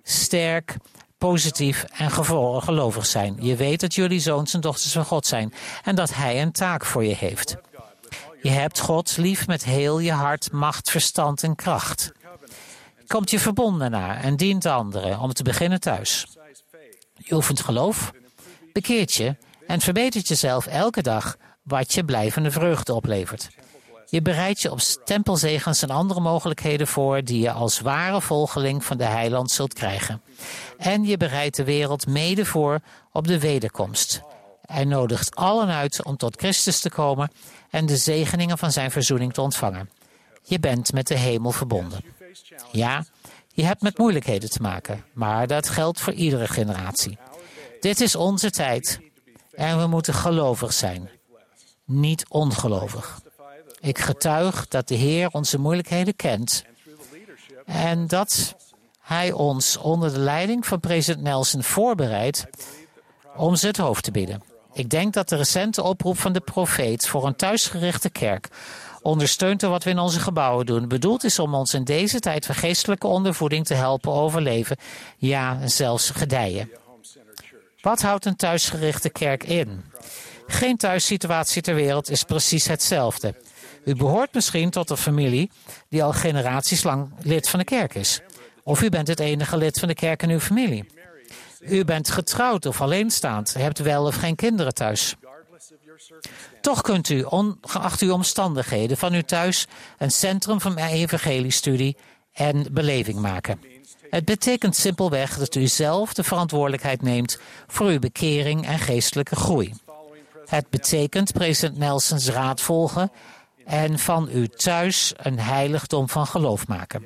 sterk, positief en gevo- gelovig zijn. Je weet dat jullie zoons en dochters van God zijn en dat Hij een taak voor je heeft. Je hebt God lief met heel je hart, macht, verstand en kracht. Je komt je verbonden na en dient anderen, om te beginnen thuis. Je oefent geloof, bekeert je en verbetert jezelf elke dag, wat je blijvende vreugde oplevert. Je bereidt je op tempelzegens en andere mogelijkheden voor die je als ware volgeling van de Heiland zult krijgen. En je bereidt de wereld mede voor op de wederkomst. Hij nodigt allen uit om tot Christus te komen en de zegeningen van zijn verzoening te ontvangen. Je bent met de hemel verbonden. Ja, je hebt met moeilijkheden te maken, maar dat geldt voor iedere generatie. Dit is onze tijd en we moeten gelovig zijn, niet ongelovig. Ik getuig dat de Heer onze moeilijkheden kent en dat Hij ons onder de leiding van president Nelson voorbereidt om ze het hoofd te bieden. Ik denk dat de recente oproep van de profeet voor een thuisgerichte kerk, ondersteund door wat we in onze gebouwen doen, bedoeld is om ons in deze tijd van geestelijke ondervoeding te helpen overleven, ja, zelfs gedijen. Wat houdt een thuisgerichte kerk in? Geen thuissituatie ter wereld is precies hetzelfde. U behoort misschien tot een familie die al generaties lang lid van de kerk is. Of u bent het enige lid van de kerk in uw familie. U bent getrouwd of alleenstaand, hebt wel of geen kinderen thuis. Toch kunt u, ongeacht uw omstandigheden, van uw thuis een centrum van evangeliestudie en beleving maken. Het betekent simpelweg dat u zelf de verantwoordelijkheid neemt voor uw bekering en geestelijke groei. Het betekent president Nelsons raad volgen en van uw thuis een heiligdom van geloof maken.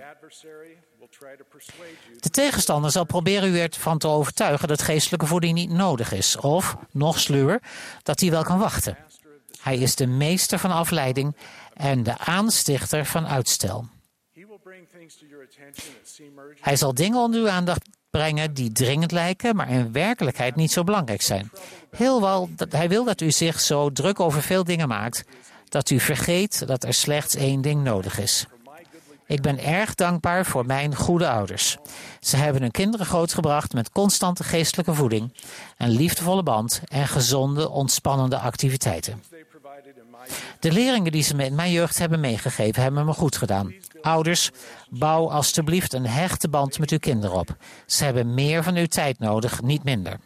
De tegenstander zal proberen u ervan te overtuigen dat geestelijke voeding niet nodig is. Of, nog sluwer, dat hij wel kan wachten. Hij is de meester van afleiding en de aanstichter van uitstel. Hij zal dingen onder uw aandacht brengen die dringend lijken, maar in werkelijkheid niet zo belangrijk zijn. Heel wel, hij wil dat u zich zo druk over veel dingen maakt, dat u vergeet dat er slechts één ding nodig is. Ik ben erg dankbaar voor mijn goede ouders. Ze hebben hun kinderen grootgebracht met constante geestelijke voeding, een liefdevolle band en gezonde, ontspannende activiteiten. De leringen die ze me in mijn jeugd hebben meegegeven, hebben me goed gedaan. Ouders, bouw alstublieft een hechte band met uw kinderen op. Ze hebben meer van uw tijd nodig, niet minder.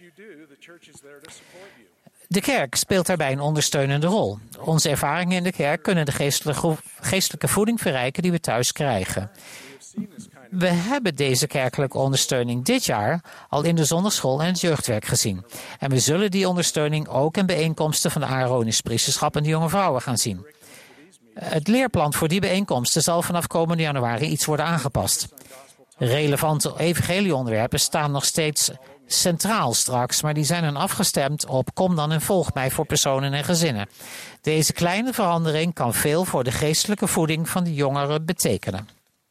De kerk speelt daarbij een ondersteunende rol. Onze ervaringen in de kerk kunnen de geestelijke, geestelijke voeding verrijken die we thuis krijgen. We hebben deze kerkelijke ondersteuning dit jaar al in de zondagschool en het jeugdwerk gezien. En we zullen die ondersteuning ook in bijeenkomsten van de Aaronisch priesterschap en de jonge vrouwen gaan zien. Het leerplan voor die bijeenkomsten zal vanaf komende januari iets worden aangepast. Relevante evangelieonderwerpen staan nog steeds centraal straks, maar die zijn dan afgestemd op kom dan en volg mij voor personen en gezinnen. Deze kleine verandering kan veel voor de geestelijke voeding van de jongeren betekenen.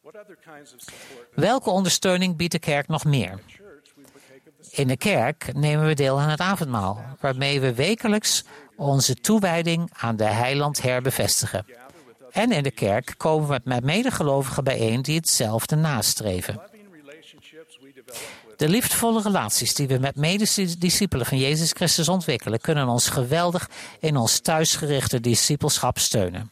Welke ondersteuning biedt de kerk nog meer? In de kerk nemen we deel aan het avondmaal, waarmee we wekelijks onze toewijding aan de Heiland herbevestigen. En in de kerk komen we met medegelovigen bijeen die hetzelfde nastreven. De liefdevolle relaties die we met medediscipelen van Jezus Christus ontwikkelen, kunnen ons geweldig in ons thuisgerichte discipelschap steunen.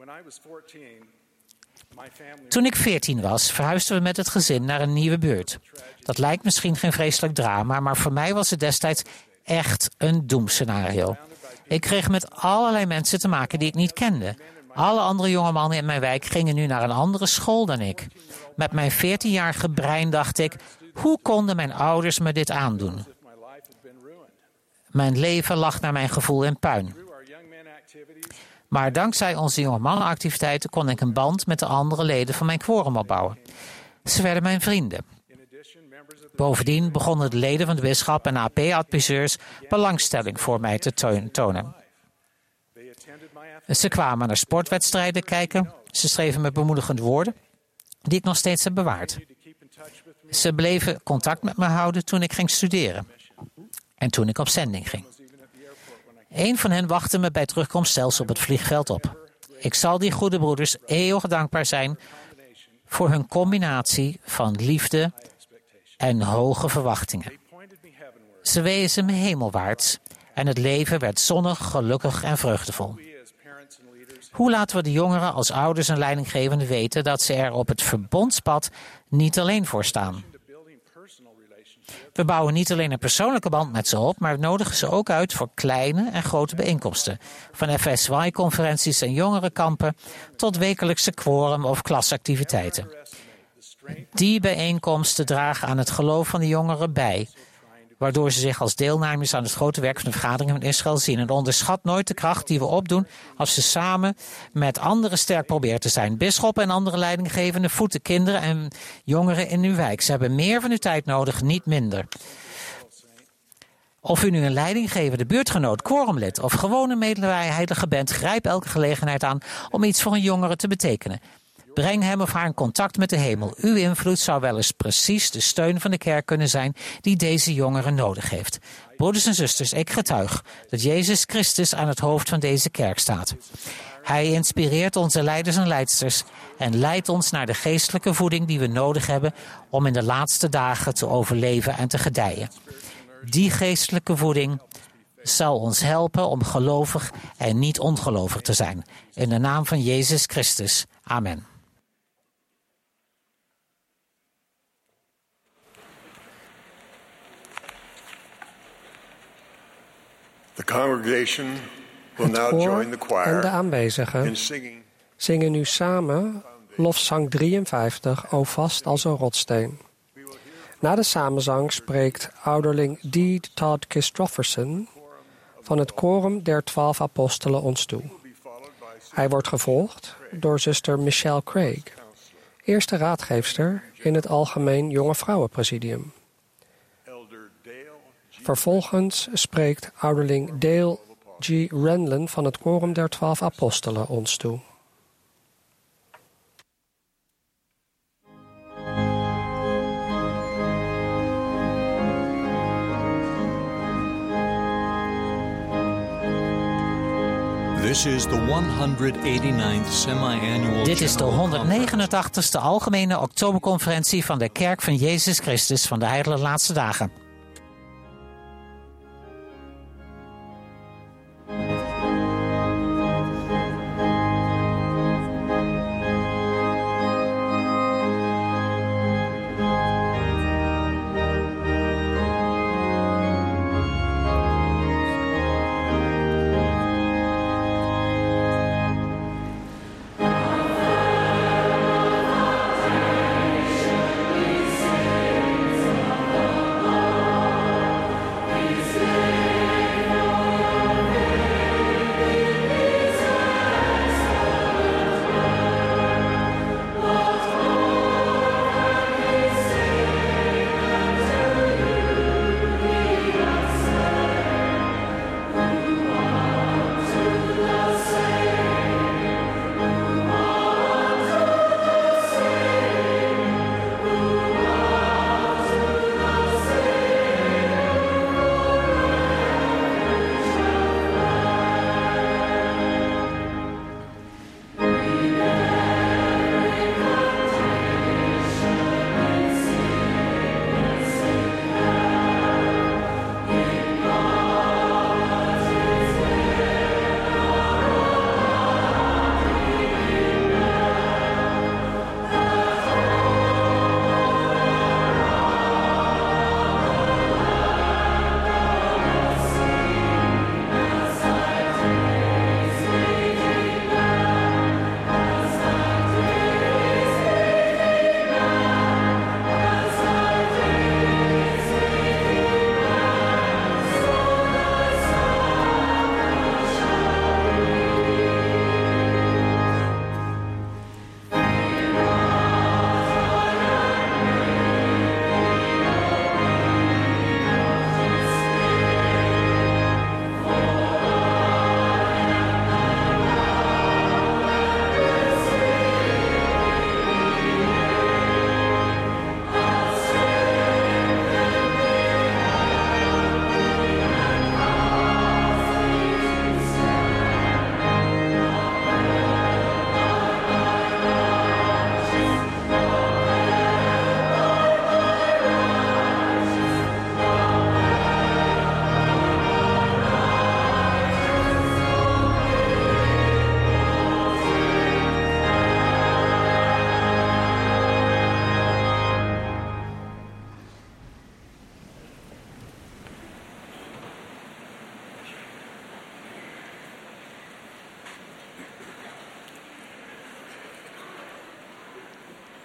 Toen ik veertien was, verhuisden we met het gezin naar een nieuwe buurt. Dat lijkt misschien geen vreselijk drama, maar voor mij was het destijds echt een doemscenario. Ik kreeg met allerlei mensen te maken die ik niet kende. Alle andere jonge mannen in mijn wijk gingen nu naar een andere school dan ik. Met mijn veertienjarige brein dacht ik, hoe konden mijn ouders me dit aandoen? Mijn leven lag naar mijn gevoel in puin. Maar dankzij onze jonge mannenactiviteiten kon ik een band met de andere leden van mijn quorum opbouwen. Ze werden mijn vrienden. Bovendien begonnen de leden van de bisschop en A P-adviseurs belangstelling voor mij te tonen. Ze kwamen naar sportwedstrijden kijken. Ze schreven me bemoedigende woorden, die ik nog steeds heb bewaard. Ze bleven contact met me houden toen ik ging studeren. En toen ik op zending ging. Een van hen wachtte me bij terugkomst zelfs op het vliegveld op. Ik zal die goede broeders eeuwig dankbaar zijn voor hun combinatie van liefde, en hoge verwachtingen. Ze wezen me hemelwaarts en het leven werd zonnig, gelukkig en vreugdevol. Hoe laten we de jongeren als ouders en leidinggevenden weten dat ze er op het verbondspad niet alleen voor staan? We bouwen niet alleen een persoonlijke band met ze op, maar we nodigen ze ook uit voor kleine en grote bijeenkomsten. Van F S Y-conferenties en jongerenkampen tot wekelijkse quorum- of klasactiviteiten. Die bijeenkomsten dragen aan het geloof van de jongeren bij, waardoor ze zich als deelnemers aan het grote werk van de vergadering van Israël zien. En onderschat nooit de kracht die we opdoen als ze samen met anderen sterk proberen te zijn. Bisschoppen en andere leidinggevenden voeden kinderen en jongeren in uw wijk. Ze hebben meer van uw tijd nodig, niet minder. Of u nu een leidinggevende, buurtgenoot, quorumlid of gewone medelijdige bent, grijp elke gelegenheid aan om iets voor een jongere te betekenen. Breng hem of haar in contact met de hemel. Uw invloed zou wel eens precies de steun van de kerk kunnen zijn die deze jongeren nodig heeft. Broeders en zusters, ik getuig dat Jezus Christus aan het hoofd van deze kerk staat. Hij inspireert onze leiders en leidsters en leidt ons naar de geestelijke voeding die we nodig hebben om in de laatste dagen te overleven en te gedijen. Die geestelijke voeding zal ons helpen om gelovig en niet ongelovig te zijn. In de naam van Jezus Christus. Amen. The congregation will Het now koor join the en de choir aanwezigen in singing zingen nu samen lofzang drieënvijftig, O vast als een rotsteen. Na de samenzang spreekt ouderling D. Todd Christofferson van het Quorum der Twaalf Apostelen ons toe. Hij wordt gevolgd door zuster Michelle Craig, eerste raadgeefster in het Algemeen Jonge Vrouwenpresidium. Vervolgens spreekt ouderling Dale G. Renlin van het Quorum der Twaalf Apostelen ons toe. This is the one eighty-ninth semi-annual Dit is de General honderdnegenentachtigste Algemene Oktoberconferentie van de Kerk van Jezus Christus van de Heilige Laatste Dagen.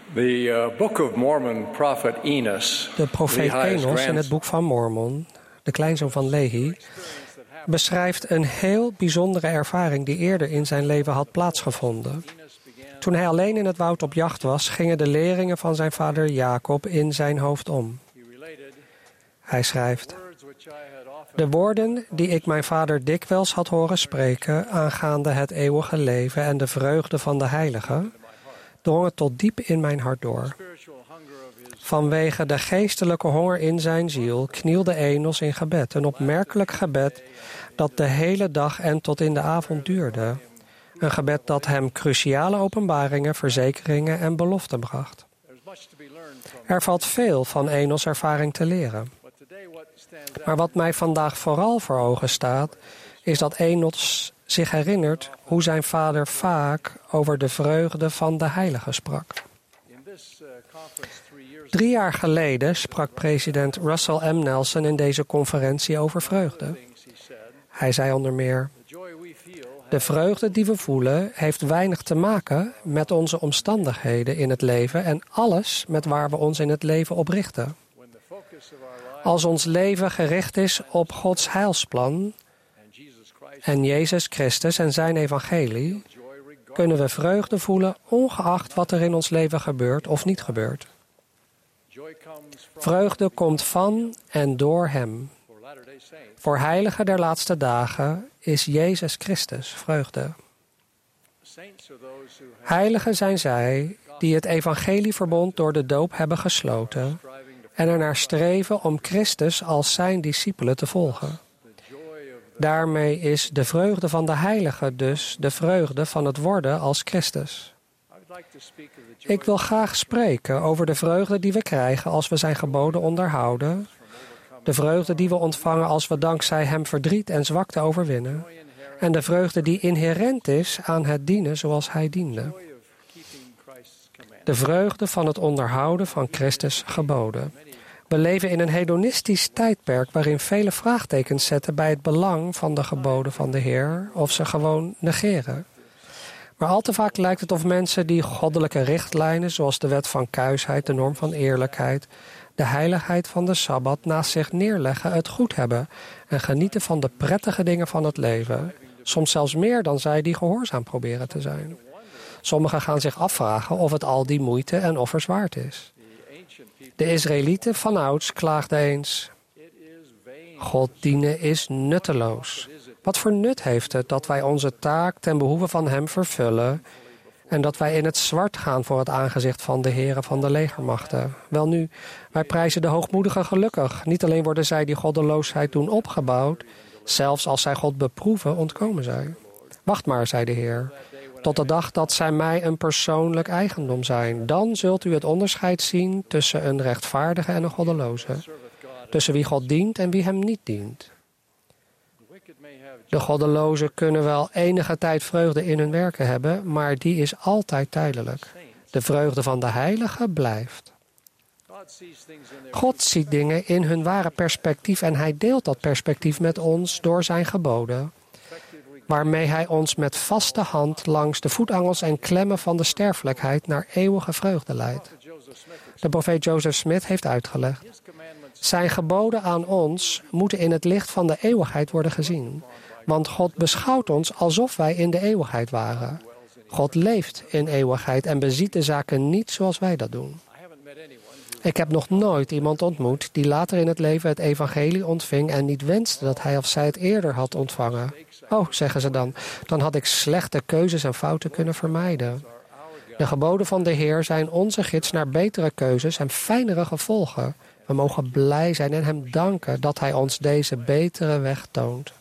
The uh, Book of Mormon prophet Enos, De profeet Lehi's Enos in het grandson, boek van Mormon, de kleinzoon van Lehi, beschrijft een heel bijzondere ervaring die eerder in zijn leven had plaatsgevonden. Toen hij alleen in het woud op jacht was, gingen de leringen van zijn vader Jacob in zijn hoofd om. Hij schrijft: de woorden die ik mijn vader dikwijls had horen spreken aangaande het eeuwige leven en de vreugde van de heilige, drongen tot diep in mijn hart door. Vanwege de geestelijke honger in zijn ziel knielde Enos in gebed, een opmerkelijk gebed dat de hele dag en tot in de avond duurde. Een gebed dat hem cruciale openbaringen, verzekeringen en beloften bracht. Er valt veel van Enos' ervaring te leren. Maar wat mij vandaag vooral voor ogen staat, is dat Enos zich herinnert hoe zijn vader vaak over de vreugde van de heilige sprak. Drie jaar geleden sprak president Russell M. Nelson in deze conferentie over vreugde. Hij zei onder meer: de vreugde die we voelen heeft weinig te maken met onze omstandigheden in het leven en alles met waar we ons in het leven op richten. Als ons leven gericht is op Gods heilsplan en Jezus Christus en zijn evangelie, kunnen we vreugde voelen ongeacht wat er in ons leven gebeurt of niet gebeurt. Vreugde komt van en door Hem. Voor heiligen der laatste dagen is Jezus Christus vreugde. Heiligen zijn zij die het evangelieverbond door de doop hebben gesloten en ernaar streven om Christus als zijn discipelen te volgen. Daarmee is de vreugde van de heilige dus de vreugde van het worden als Christus. Ik wil graag spreken over de vreugde die we krijgen als we zijn geboden onderhouden, de vreugde die we ontvangen als we dankzij Hem verdriet en zwakte overwinnen, en de vreugde die inherent is aan het dienen zoals Hij diende. De vreugde van het onderhouden van Christus geboden. We leven in een hedonistisch tijdperk waarin vele vraagtekens zetten bij het belang van de geboden van de Heer of ze gewoon negeren. Maar al te vaak lijkt het of mensen die goddelijke richtlijnen zoals de wet van kuisheid, de norm van eerlijkheid, de heiligheid van de Sabbat naast zich neerleggen, het goed hebben en genieten van de prettige dingen van het leven, soms zelfs meer dan zij die gehoorzaam proberen te zijn. Sommigen gaan zich afvragen of het al die moeite en offers waard is. De Israëlieten vanouds klaagden eens: God dienen is nutteloos. Wat voor nut heeft het dat wij onze taak ten behoeve van Hem vervullen en dat wij in het zwart gaan voor het aangezicht van de Heere van de legermachten? Welnu, wij prijzen de hoogmoedigen gelukkig. Niet alleen worden zij die goddeloosheid doen opgebouwd, zelfs als zij God beproeven, ontkomen zij. Wacht maar, zei de Heer, tot de dag dat zij mij een persoonlijk eigendom zijn. Dan zult u het onderscheid zien tussen een rechtvaardige en een goddeloze, tussen wie God dient en wie Hem niet dient. De goddelozen kunnen wel enige tijd vreugde in hun werken hebben, maar die is altijd tijdelijk. De vreugde van de heilige blijft. God ziet dingen in hun ware perspectief en Hij deelt dat perspectief met ons door zijn geboden, waarmee Hij ons met vaste hand langs de voetangels en klemmen van de sterfelijkheid naar eeuwige vreugde leidt. De profeet Joseph Smith heeft uitgelegd: zijn geboden aan ons moeten in het licht van de eeuwigheid worden gezien. Want God beschouwt ons alsof wij in de eeuwigheid waren. God leeft in eeuwigheid en beziet de zaken niet zoals wij dat doen. Ik heb nog nooit iemand ontmoet die later in het leven het evangelie ontving en niet wenste dat hij of zij het eerder had ontvangen. Oh, zeggen ze dan, dan had ik slechte keuzes en fouten kunnen vermijden. De geboden van de Heer zijn onze gids naar betere keuzes en fijnere gevolgen. We mogen blij zijn en Hem danken dat Hij ons deze betere weg toont.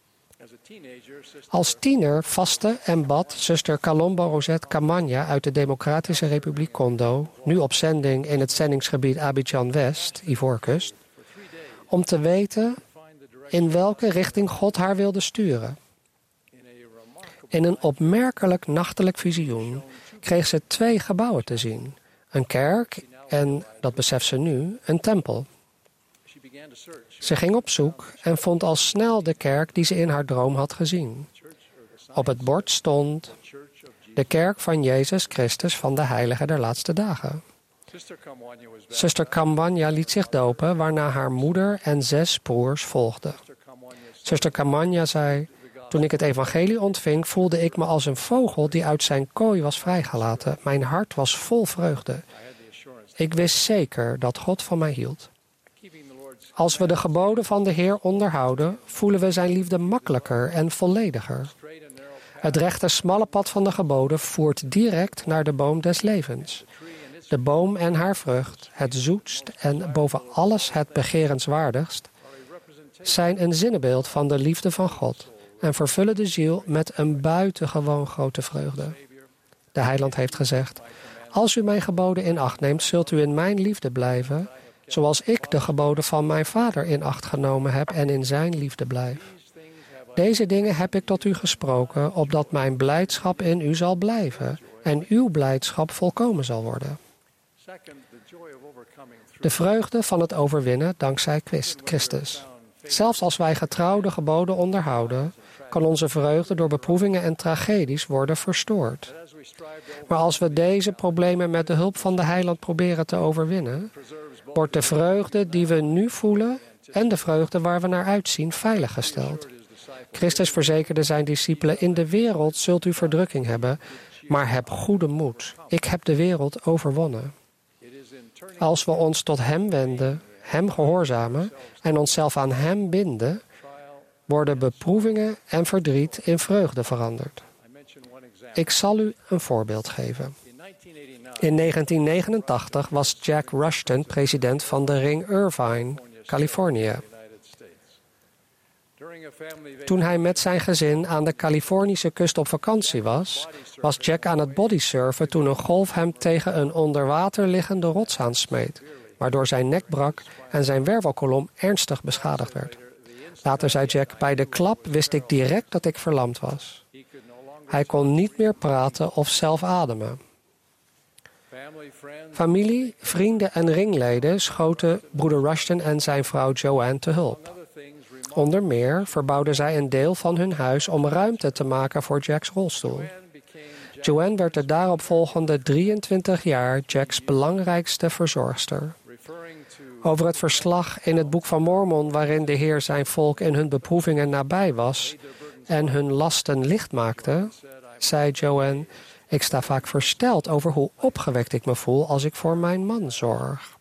Als tiener vastte en bad zuster Kalombo Rosette Kamanya uit de Democratische Republiek Congo, nu op zending in het zendingsgebied Abidjan-West, Ivoorkust, om te weten in welke richting God haar wilde sturen. In een opmerkelijk nachtelijk visioen kreeg ze twee gebouwen te zien: een kerk en, dat beseft ze nu, een tempel. Ze ging op zoek en vond al snel de kerk die ze in haar droom had gezien. Op het bord stond de kerk van Jezus Christus van de heiligen der laatste dagen. Zuster Kamwanya liet zich dopen, waarna haar moeder en zes broers volgden. Zuster Kamwanya zei: toen ik het evangelie ontving, voelde ik me als een vogel die uit zijn kooi was vrijgelaten. Mijn hart was vol vreugde. Ik wist zeker dat God van mij hield. Als we de geboden van de Heer onderhouden, voelen we zijn liefde makkelijker en vollediger. Het rechte smalle pad van de geboden voert direct naar de boom des levens. De boom en haar vrucht, het zoetst en boven alles het begerenswaardigst, zijn een zinnebeeld van de liefde van God en vervullen de ziel met een buitengewoon grote vreugde. De Heiland heeft gezegd: als u mijn geboden in acht neemt, zult u in mijn liefde blijven, zoals ik de geboden van mijn Vader in acht genomen heb en in zijn liefde blijf. Deze dingen heb ik tot u gesproken, opdat mijn blijdschap in u zal blijven en uw blijdschap volkomen zal worden. De vreugde van het overwinnen dankzij Christus. Zelfs als wij getrouw de geboden onderhouden, kan onze vreugde door beproevingen en tragedies worden verstoord. Maar als we deze problemen met de hulp van de Heiland proberen te overwinnen, wordt de vreugde die we nu voelen en de vreugde waar we naar uitzien veiliggesteld. Christus verzekerde zijn discipelen: in de wereld zult u verdrukking hebben, maar heb goede moed. Ik heb de wereld overwonnen. Als we ons tot Hem wenden, Hem gehoorzamen en onszelf aan Hem binden, worden beproevingen en verdriet in vreugde veranderd. Ik zal u een voorbeeld geven. In negentien negenentachtig was Jack Rushton president van de ring Irvine, Californië. Toen hij met zijn gezin aan de Californische kust op vakantie was, was Jack aan het bodysurfen toen een golf hem tegen een onder water liggende rots aansmeet, waardoor zijn nek brak en zijn wervelkolom ernstig beschadigd werd. Later zei Jack: bij de klap wist ik direct dat ik verlamd was. Hij kon niet meer praten of zelf ademen. Familie, vrienden en ringleden schoten broeder Rushton en zijn vrouw Joanne te hulp. Onder meer verbouwden zij een deel van hun huis om ruimte te maken voor Jacks rolstoel. Joanne werd de daaropvolgende drieëntwintig jaar Jacks belangrijkste verzorgster. Over het verslag in het Boek van Mormon, waarin de Heer zijn volk in hun beproevingen nabij was en hun lasten licht maakte, zei Joanne: ik sta vaak versteld over hoe opgewekt ik me voel als ik voor mijn man zorg.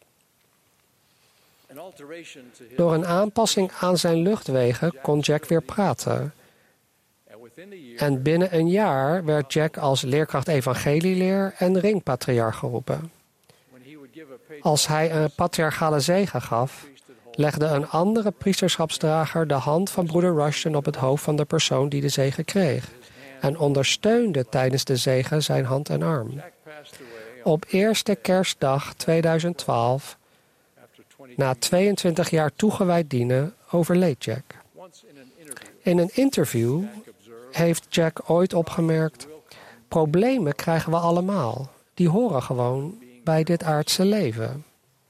Door een aanpassing aan zijn luchtwegen kon Jack weer praten. En binnen een jaar werd Jack als leerkracht evangelieleer en ringpatriarch geroepen. Als hij een patriarchale zegen gaf, legde een andere priesterschapsdrager de hand van broeder Rushton op het hoofd van de persoon die de zegen kreeg en ondersteunde tijdens de zegen zijn hand en arm. Op eerste kerstdag tweeduizend twaalf, na tweeëntwintig jaar toegewijd dienen, overleed Jack. In een interview heeft Jack ooit opgemerkt: problemen krijgen we allemaal. Die horen gewoon bij dit aardse leven.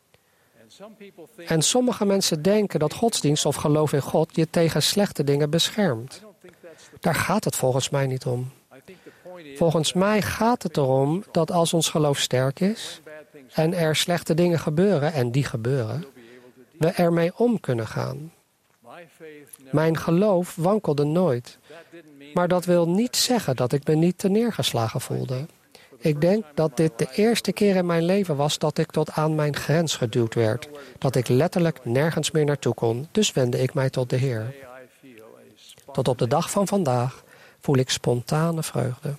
En sommige mensen denken dat godsdienst of geloof in God je tegen slechte dingen beschermt. Daar gaat het volgens mij niet om. Volgens mij gaat het erom dat als ons geloof sterk is en er slechte dingen gebeuren, en die gebeuren, we ermee om kunnen gaan. Mijn geloof wankelde nooit. Maar dat wil niet zeggen dat ik me niet te neergeslagen voelde. Ik denk dat dit de eerste keer in mijn leven was dat ik tot aan mijn grens geduwd werd. Dat ik letterlijk nergens meer naartoe kon, dus wendde ik mij tot de Heer. Tot op de dag van vandaag voel ik spontane vreugde.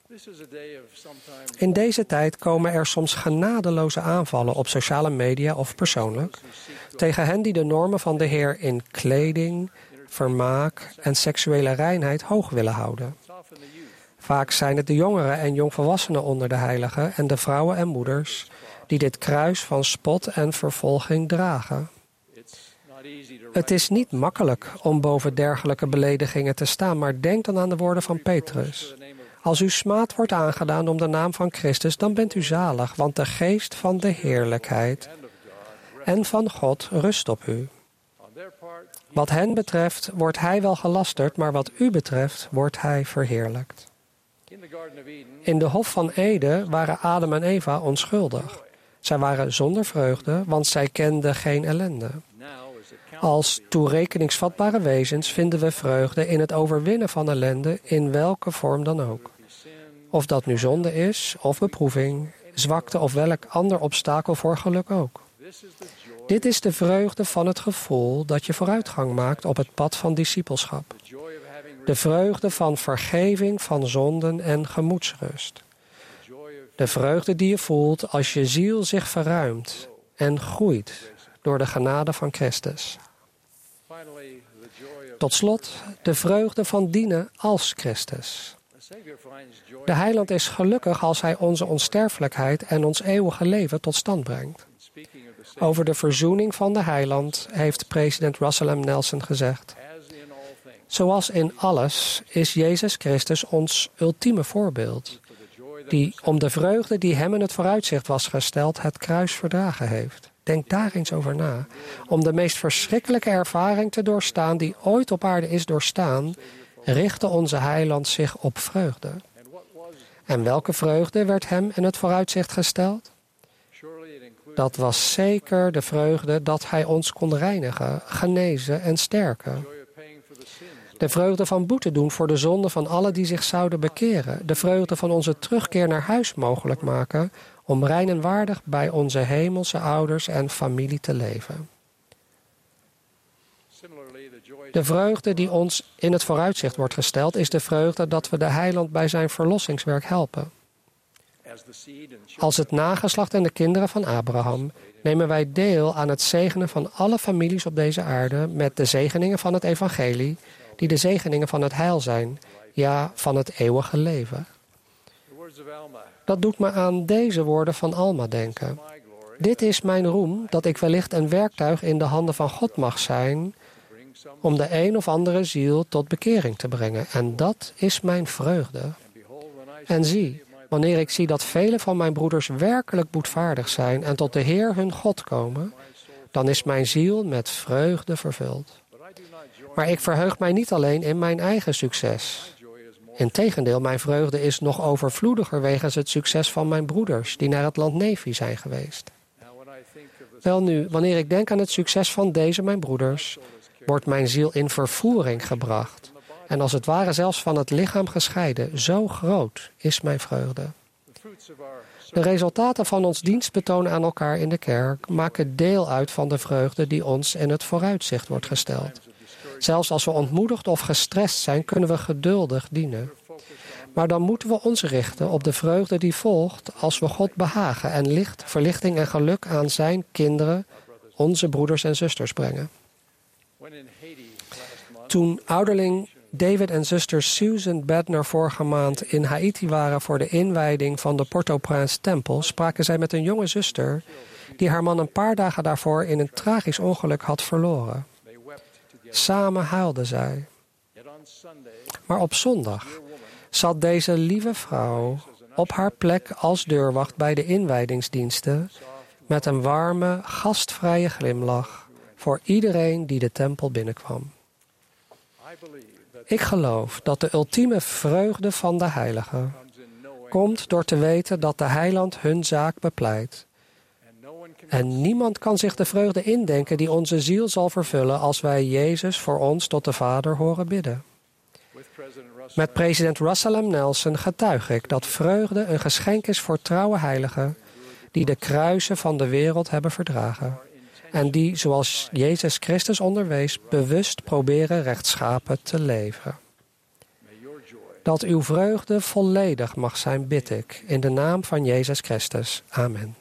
In deze tijd komen er soms genadeloze aanvallen op sociale media of persoonlijk tegen hen die de normen van de Heer in kleding, vermaak en seksuele reinheid hoog willen houden. Vaak zijn het de jongeren en jongvolwassenen onder de heiligen en de vrouwen en moeders die dit kruis van spot en vervolging dragen. Het is niet makkelijk om boven dergelijke beledigingen te staan, maar denk dan aan de woorden van Petrus. Als u smaad wordt aangedaan om de naam van Christus, dan bent u zalig, want de geest van de heerlijkheid en van God rust op u. Wat hen betreft wordt hij wel gelasterd, maar wat u betreft wordt hij verheerlijkt. In de Hof van Eden waren Adam en Eva onschuldig. Zij waren zonder vreugde, want zij kenden geen ellende. Als toerekeningsvatbare wezens vinden we vreugde in het overwinnen van ellende in welke vorm dan ook. Of dat nu zonde is, of beproeving, zwakte of welk ander obstakel voor geluk ook. Dit is de vreugde van het gevoel dat je vooruitgang maakt op het pad van discipelschap. De vreugde van vergeving van zonden en gemoedsrust. De vreugde die je voelt als je ziel zich verruimt en groeit door de genade van Christus. Tot slot de vreugde van dienen als Christus. De Heiland is gelukkig als Hij onze onsterfelijkheid en ons eeuwige leven tot stand brengt. Over de verzoening van de Heiland heeft president Russell M. Nelson gezegd: zoals in alles is Jezus Christus ons ultieme voorbeeld, die om de vreugde die hem in het vooruitzicht was gesteld het kruis verdragen heeft. Denk daar eens over na. Om de meest verschrikkelijke ervaring te doorstaan die ooit op aarde is doorstaan, richtte onze Heiland zich op vreugde. En welke vreugde werd hem in het vooruitzicht gesteld? Dat was zeker de vreugde dat hij ons kon reinigen, genezen en sterken. De vreugde van boete doen voor de zonde van allen die zich zouden bekeren. De vreugde van onze terugkeer naar huis mogelijk maken, om rein en waardig bij onze hemelse ouders en familie te leven. De vreugde die ons in het vooruitzicht wordt gesteld, is de vreugde dat we de Heiland bij zijn verlossingswerk helpen. Als het nageslacht en de kinderen van Abraham nemen wij deel aan het zegenen van alle families op deze aarde met de zegeningen van het evangelie, die de zegeningen van het heil zijn, ja, van het eeuwige leven. Dat doet me aan deze woorden van Alma denken. Dit is mijn roem, dat ik wellicht een werktuig in de handen van God mag zijn, om de een of andere ziel tot bekering te brengen. En dat is mijn vreugde. En zie, wanneer ik zie dat vele van mijn broeders werkelijk boetvaardig zijn en tot de Heer hun God komen, dan is mijn ziel met vreugde vervuld. Maar ik verheug mij niet alleen in mijn eigen succes. Integendeel, mijn vreugde is nog overvloediger wegens het succes van mijn broeders, die naar het land Nefi zijn geweest. Welnu, wanneer ik denk aan het succes van deze mijn broeders, wordt mijn ziel in vervoering gebracht. En als het ware zelfs van het lichaam gescheiden. Zo groot is mijn vreugde. De resultaten van ons dienstbetoon aan elkaar in de kerk maken deel uit van de vreugde die ons in het vooruitzicht wordt gesteld. Zelfs als we ontmoedigd of gestrest zijn, kunnen we geduldig dienen. Maar dan moeten we ons richten op de vreugde die volgt als we God behagen en licht, verlichting en geluk aan zijn kinderen, onze broeders en zusters brengen. Toen ouderling David en zuster Susan Bednar vorige maand in Haiti waren voor de inwijding van de Port-au-Prince tempel, spraken zij met een jonge zuster die haar man een paar dagen daarvoor in een tragisch ongeluk had verloren. Samen huilden zij. Maar op zondag zat deze lieve vrouw op haar plek als deurwacht bij de inwijdingsdiensten met een warme, gastvrije glimlach voor iedereen die de tempel binnenkwam. Ik geloof dat de ultieme vreugde van de heiligen komt door te weten dat de Heiland hun zaak bepleit. En niemand kan zich de vreugde indenken die onze ziel zal vervullen als wij Jezus voor ons tot de Vader horen bidden. Met president Russell M. Nelson getuig ik dat vreugde een geschenk is voor trouwe heiligen die de kruisen van de wereld hebben verdragen. En die, zoals Jezus Christus onderwees, bewust proberen rechtschapen te leven. Dat uw vreugde volledig mag zijn, bid ik, in de naam van Jezus Christus. Amen.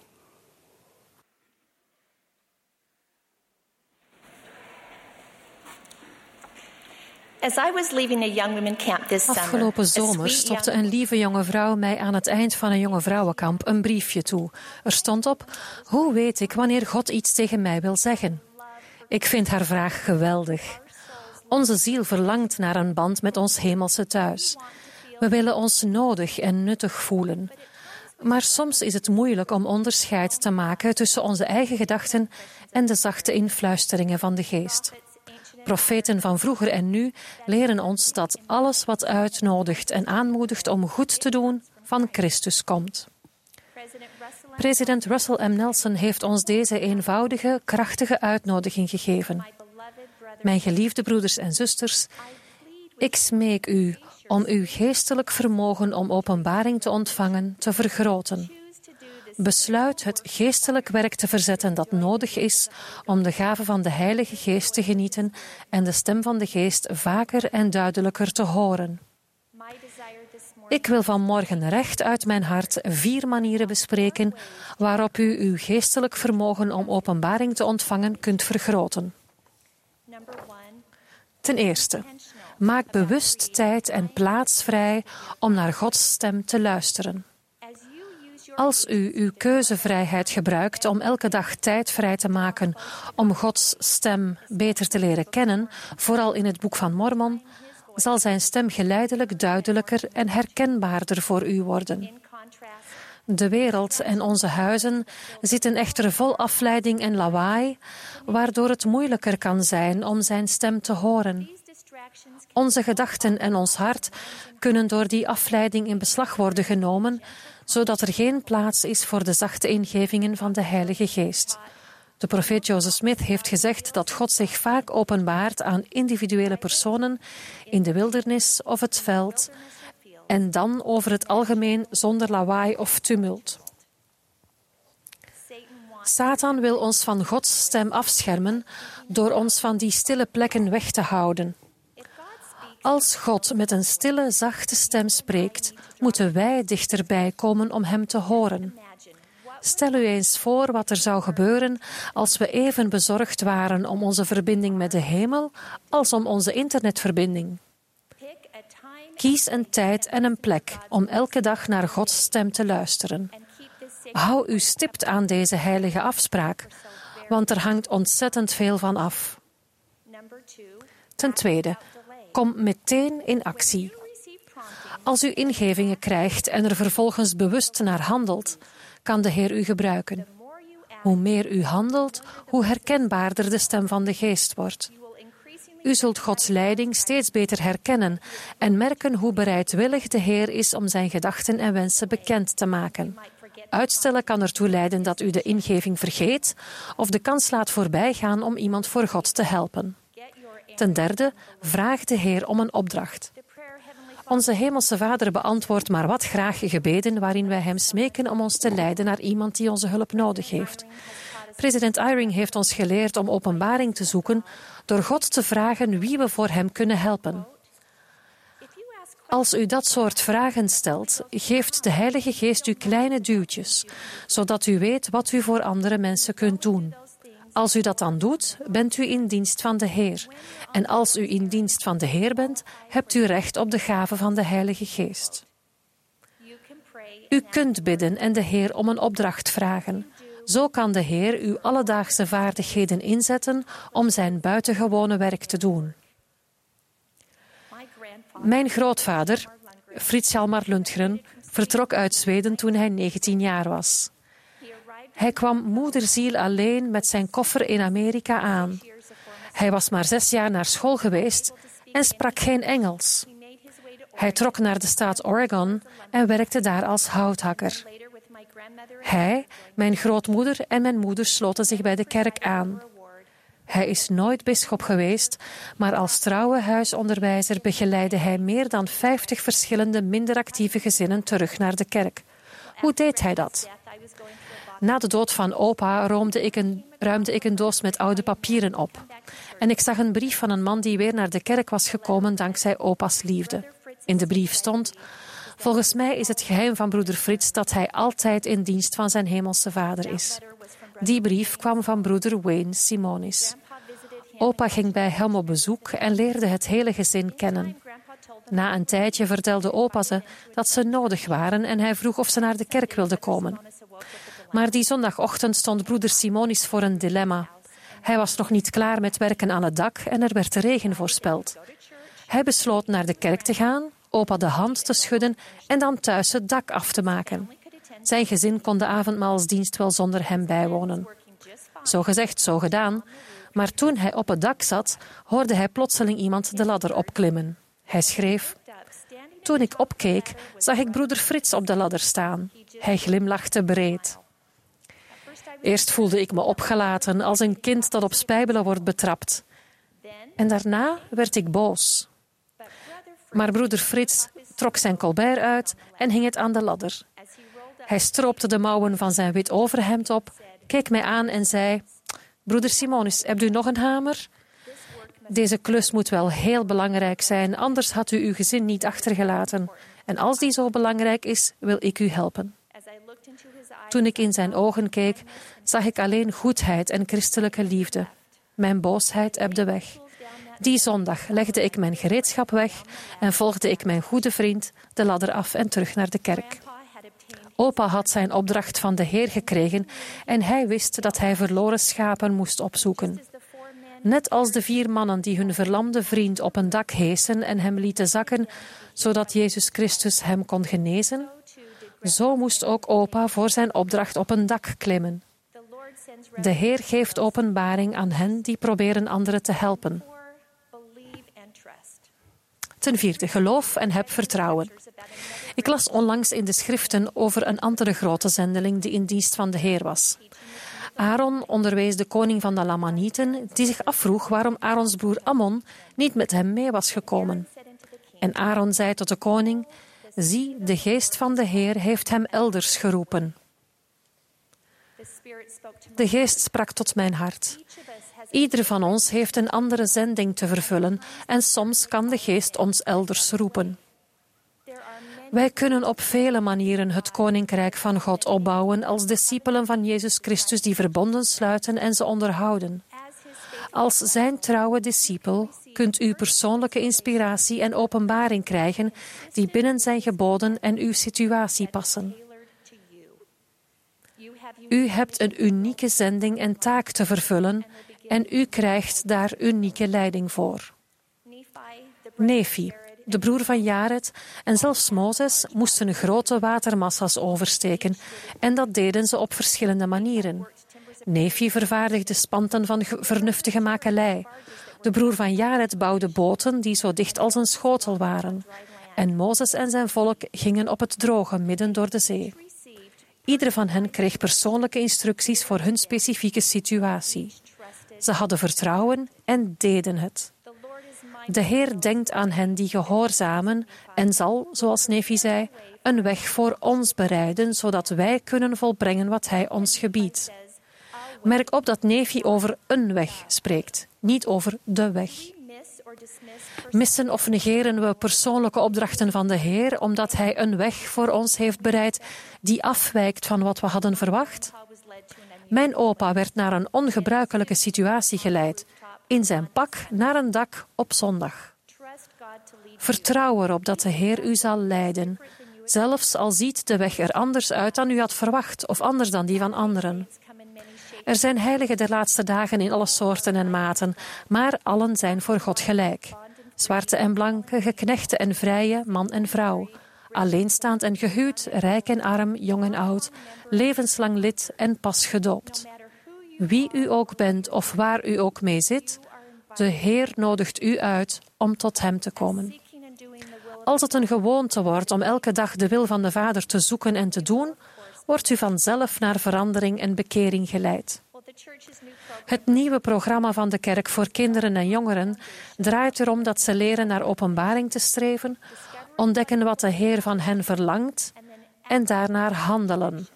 Afgelopen zomer stopte een lieve jonge vrouw mij aan het eind van een jonge vrouwenkamp een briefje toe. Er stond op: hoe weet ik wanneer God iets tegen mij wil zeggen? Ik vind haar vraag geweldig. Onze ziel verlangt naar een band met ons hemelse thuis. We willen ons nodig en nuttig voelen. Maar soms is het moeilijk om onderscheid te maken tussen onze eigen gedachten en de zachte influisteringen van de geest. profeten van vroeger en nu leren ons dat alles wat uitnodigt en aanmoedigt om goed te doen, van Christus komt. President Russell M. Nelson heeft ons deze eenvoudige, krachtige uitnodiging gegeven. Mijn geliefde broeders en zusters, ik smeek u om uw geestelijk vermogen om openbaring te ontvangen te vergroten. Besluit het geestelijk werk te verzetten dat nodig is om de gave van de Heilige Geest te genieten en de stem van de Geest vaker en duidelijker te horen. Ik wil vanmorgen recht uit mijn hart vier manieren bespreken waarop u uw geestelijk vermogen om openbaring te ontvangen kunt vergroten. Ten eerste, maak bewust tijd en plaats vrij om naar Gods stem te luisteren. Als u uw keuzevrijheid gebruikt om elke dag tijd vrij te maken om Gods stem beter te leren kennen, vooral in het Boek van Mormon, zal zijn stem geleidelijk duidelijker en herkenbaarder voor u worden. De wereld en onze huizen zitten echter vol afleiding en lawaai, waardoor het moeilijker kan zijn om zijn stem te horen. Onze gedachten en ons hart kunnen door die afleiding in beslag worden genomen, zodat er geen plaats is voor de zachte ingevingen van de Heilige Geest. De profeet Joseph Smith heeft gezegd dat God zich vaak openbaart aan individuele personen in de wildernis of het veld en dan over het algemeen zonder lawaai of tumult. Satan wil ons van Gods stem afschermen door ons van die stille plekken weg te houden. Als God met een stille, zachte stem spreekt, moeten wij dichterbij komen om hem te horen. Stel u eens voor wat er zou gebeuren als we even bezorgd waren om onze verbinding met de hemel als om onze internetverbinding. Kies een tijd en een plek om elke dag naar Gods stem te luisteren. Hou u stipt aan deze heilige afspraak, want er hangt ontzettend veel van af. Ten tweede, kom meteen in actie. Als u ingevingen krijgt en er vervolgens bewust naar handelt, kan de Heer u gebruiken. Hoe meer u handelt, hoe herkenbaarder de stem van de Geest wordt. U zult Gods leiding steeds beter herkennen en merken hoe bereidwillig de Heer is om zijn gedachten en wensen bekend te maken. Uitstellen kan ertoe leiden dat u de ingeving vergeet of de kans laat voorbijgaan om iemand voor God te helpen. Ten derde, vraag de Heer om een opdracht. Onze Hemelse Vader beantwoordt maar wat graag gebeden waarin wij hem smeken om ons te leiden naar iemand die onze hulp nodig heeft. President Eyring heeft ons geleerd om openbaring te zoeken door God te vragen wie we voor hem kunnen helpen. Als u dat soort vragen stelt, geeft de Heilige Geest u kleine duwtjes, zodat u weet wat u voor andere mensen kunt doen. Als u dat dan doet, bent u in dienst van de Heer. En als u in dienst van de Heer bent, hebt u recht op de gave van de Heilige Geest. U kunt bidden en de Heer om een opdracht vragen. Zo kan de Heer uw alledaagse vaardigheden inzetten om zijn buitengewone werk te doen. Mijn grootvader, Frits Hjalmar Lundgren, vertrok uit Zweden toen hij negentien jaar was. Hij kwam moederziel alleen met zijn koffer in Amerika aan. Hij was maar zes jaar naar school geweest en sprak geen Engels. Hij trok naar de staat Oregon en werkte daar als houthakker. Hij, mijn grootmoeder en mijn moeder sloten zich bij de kerk aan. Hij is nooit bisschop geweest, maar als trouwe huisonderwijzer begeleidde hij meer dan vijftig verschillende minder actieve gezinnen terug naar de kerk. Hoe deed hij dat? Na de dood van opa ruimde ik, een, ruimde ik een doos met oude papieren op. En ik zag een brief van een man die weer naar de kerk was gekomen dankzij opa's liefde. In de brief stond: volgens mij is het geheim van broeder Frits dat hij altijd in dienst van zijn hemelse Vader is. Die brief kwam van broeder Wayne Simonis. Opa ging bij hem op bezoek en leerde het hele gezin kennen. Na een tijdje vertelde opa ze dat ze nodig waren en hij vroeg of ze naar de kerk wilden komen. Maar die zondagochtend stond broeder Simonis voor een dilemma. Hij was nog niet klaar met werken aan het dak en er werd regen voorspeld. Hij besloot naar de kerk te gaan, opa de hand te schudden en dan thuis het dak af te maken. Zijn gezin kon de avondmaalsdienst wel zonder hem bijwonen. Zo gezegd, zo gedaan. Maar toen hij op het dak zat, hoorde hij plotseling iemand de ladder opklimmen. Hij schreef: Toen ik opkeek, zag ik broeder Frits op de ladder staan. Hij glimlachte breed. Eerst voelde ik me opgelaten, als een kind dat op spijbelen wordt betrapt. En daarna werd ik boos. Maar broeder Frits trok zijn colbert uit en hing het aan de ladder. Hij stroopte de mouwen van zijn wit overhemd op, keek mij aan en zei: Broeder Simonus, hebt u nog een hamer? Deze klus moet wel heel belangrijk zijn, anders had u uw gezin niet achtergelaten. En als die zo belangrijk is, wil ik u helpen. Toen ik in zijn ogen keek, zag ik alleen goedheid en christelijke liefde. Mijn boosheid ebde weg. Die zondag legde ik mijn gereedschap weg en volgde ik mijn goede vriend de ladder af en terug naar de kerk. Opa had zijn opdracht van de Heer gekregen en hij wist dat hij verloren schapen moest opzoeken. Net als de vier mannen die hun verlamde vriend op een dak heesen en hem lieten zakken, zodat Jezus Christus hem kon genezen, zo moest ook opa voor zijn opdracht op een dak klimmen. De Heer geeft openbaring aan hen die proberen anderen te helpen. Ten vierde, geloof en heb vertrouwen. Ik las onlangs in de schriften over een andere grote zendeling die in dienst van de Heer was. Aaron onderwees de koning van de Lamanieten, die zich afvroeg waarom Aarons broer Ammon niet met hem mee was gekomen. En Aaron zei tot de koning: Zie, de geest van de Heer heeft hem elders geroepen. De geest sprak tot mijn hart. Ieder van ons heeft een andere zending te vervullen en soms kan de geest ons elders roepen. Wij kunnen op vele manieren het koninkrijk van God opbouwen als discipelen van Jezus Christus die verbonden sluiten en ze onderhouden. Als zijn trouwe discipel kunt u persoonlijke inspiratie en openbaring krijgen die binnen zijn geboden en uw situatie passen. U hebt een unieke zending en taak te vervullen en u krijgt daar unieke leiding voor. Nefi, de broer van Jared, en zelfs Mozes moesten grote watermassa's oversteken en dat deden ze op verschillende manieren. Nefi vervaardigde spanten van vernuftige makelij. De broer van Jared bouwde boten die zo dicht als een schotel waren. En Mozes en zijn volk gingen op het droge midden door de zee. Ieder van hen kreeg persoonlijke instructies voor hun specifieke situatie. Ze hadden vertrouwen en deden het. De Heer denkt aan hen die gehoorzamen en zal, zoals Nefi zei, een weg voor ons bereiden, zodat wij kunnen volbrengen wat Hij ons gebiedt. Merk op dat Nefi over een weg spreekt, niet over de weg. Missen of negeren we persoonlijke opdrachten van de Heer, omdat Hij een weg voor ons heeft bereid die afwijkt van wat we hadden verwacht? Mijn opa werd naar een ongebruikelijke situatie geleid, in zijn pak naar een dak op zondag. Vertrouw erop dat de Heer u zal leiden, zelfs al ziet de weg er anders uit dan u had verwacht of anders dan die van anderen. Er zijn heiligen der laatste dagen in alle soorten en maten, maar allen zijn voor God gelijk. Zwarte en blanke, geknechte en vrije, man en vrouw. Alleenstaand en gehuwd, rijk en arm, jong en oud, levenslang lid en pas gedoopt. Wie u ook bent of waar u ook mee zit, de Heer nodigt u uit om tot Hem te komen. Als het een gewoonte wordt om elke dag de wil van de Vader te zoeken en te doen, wordt u vanzelf naar verandering en bekering geleid. Het nieuwe programma van de kerk voor kinderen en jongeren draait erom dat ze leren naar openbaring te streven, ontdekken wat de Heer van hen verlangt en daarnaar handelen.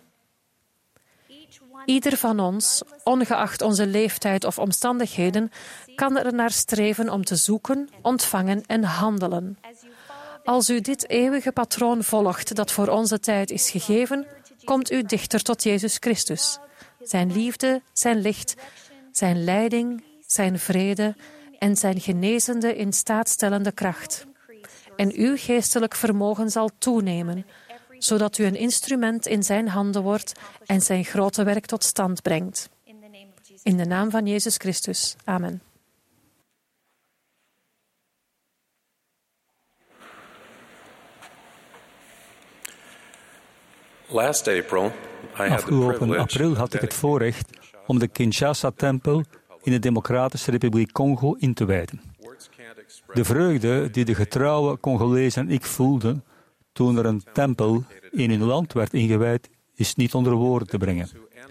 Ieder van ons, ongeacht onze leeftijd of omstandigheden, kan er naar streven om te zoeken, ontvangen en handelen. Als u dit eeuwige patroon volgt dat voor onze tijd is gegeven, komt u dichter tot Jezus Christus. Zijn liefde, zijn licht, zijn leiding, zijn vrede en zijn genezende, in staat stellende kracht. En uw geestelijk vermogen zal toenemen, zodat u een instrument in zijn handen wordt en zijn grote werk tot stand brengt. In de naam van Jezus Christus. Amen. Afgelopen april had ik het voorrecht om de Kinshasa-tempel in de Democratische Republiek Congo in te wijden. De vreugde die de getrouwe Congolezen en ik voelden toen er een tempel in hun land werd ingewijd, is niet onder woorden te brengen.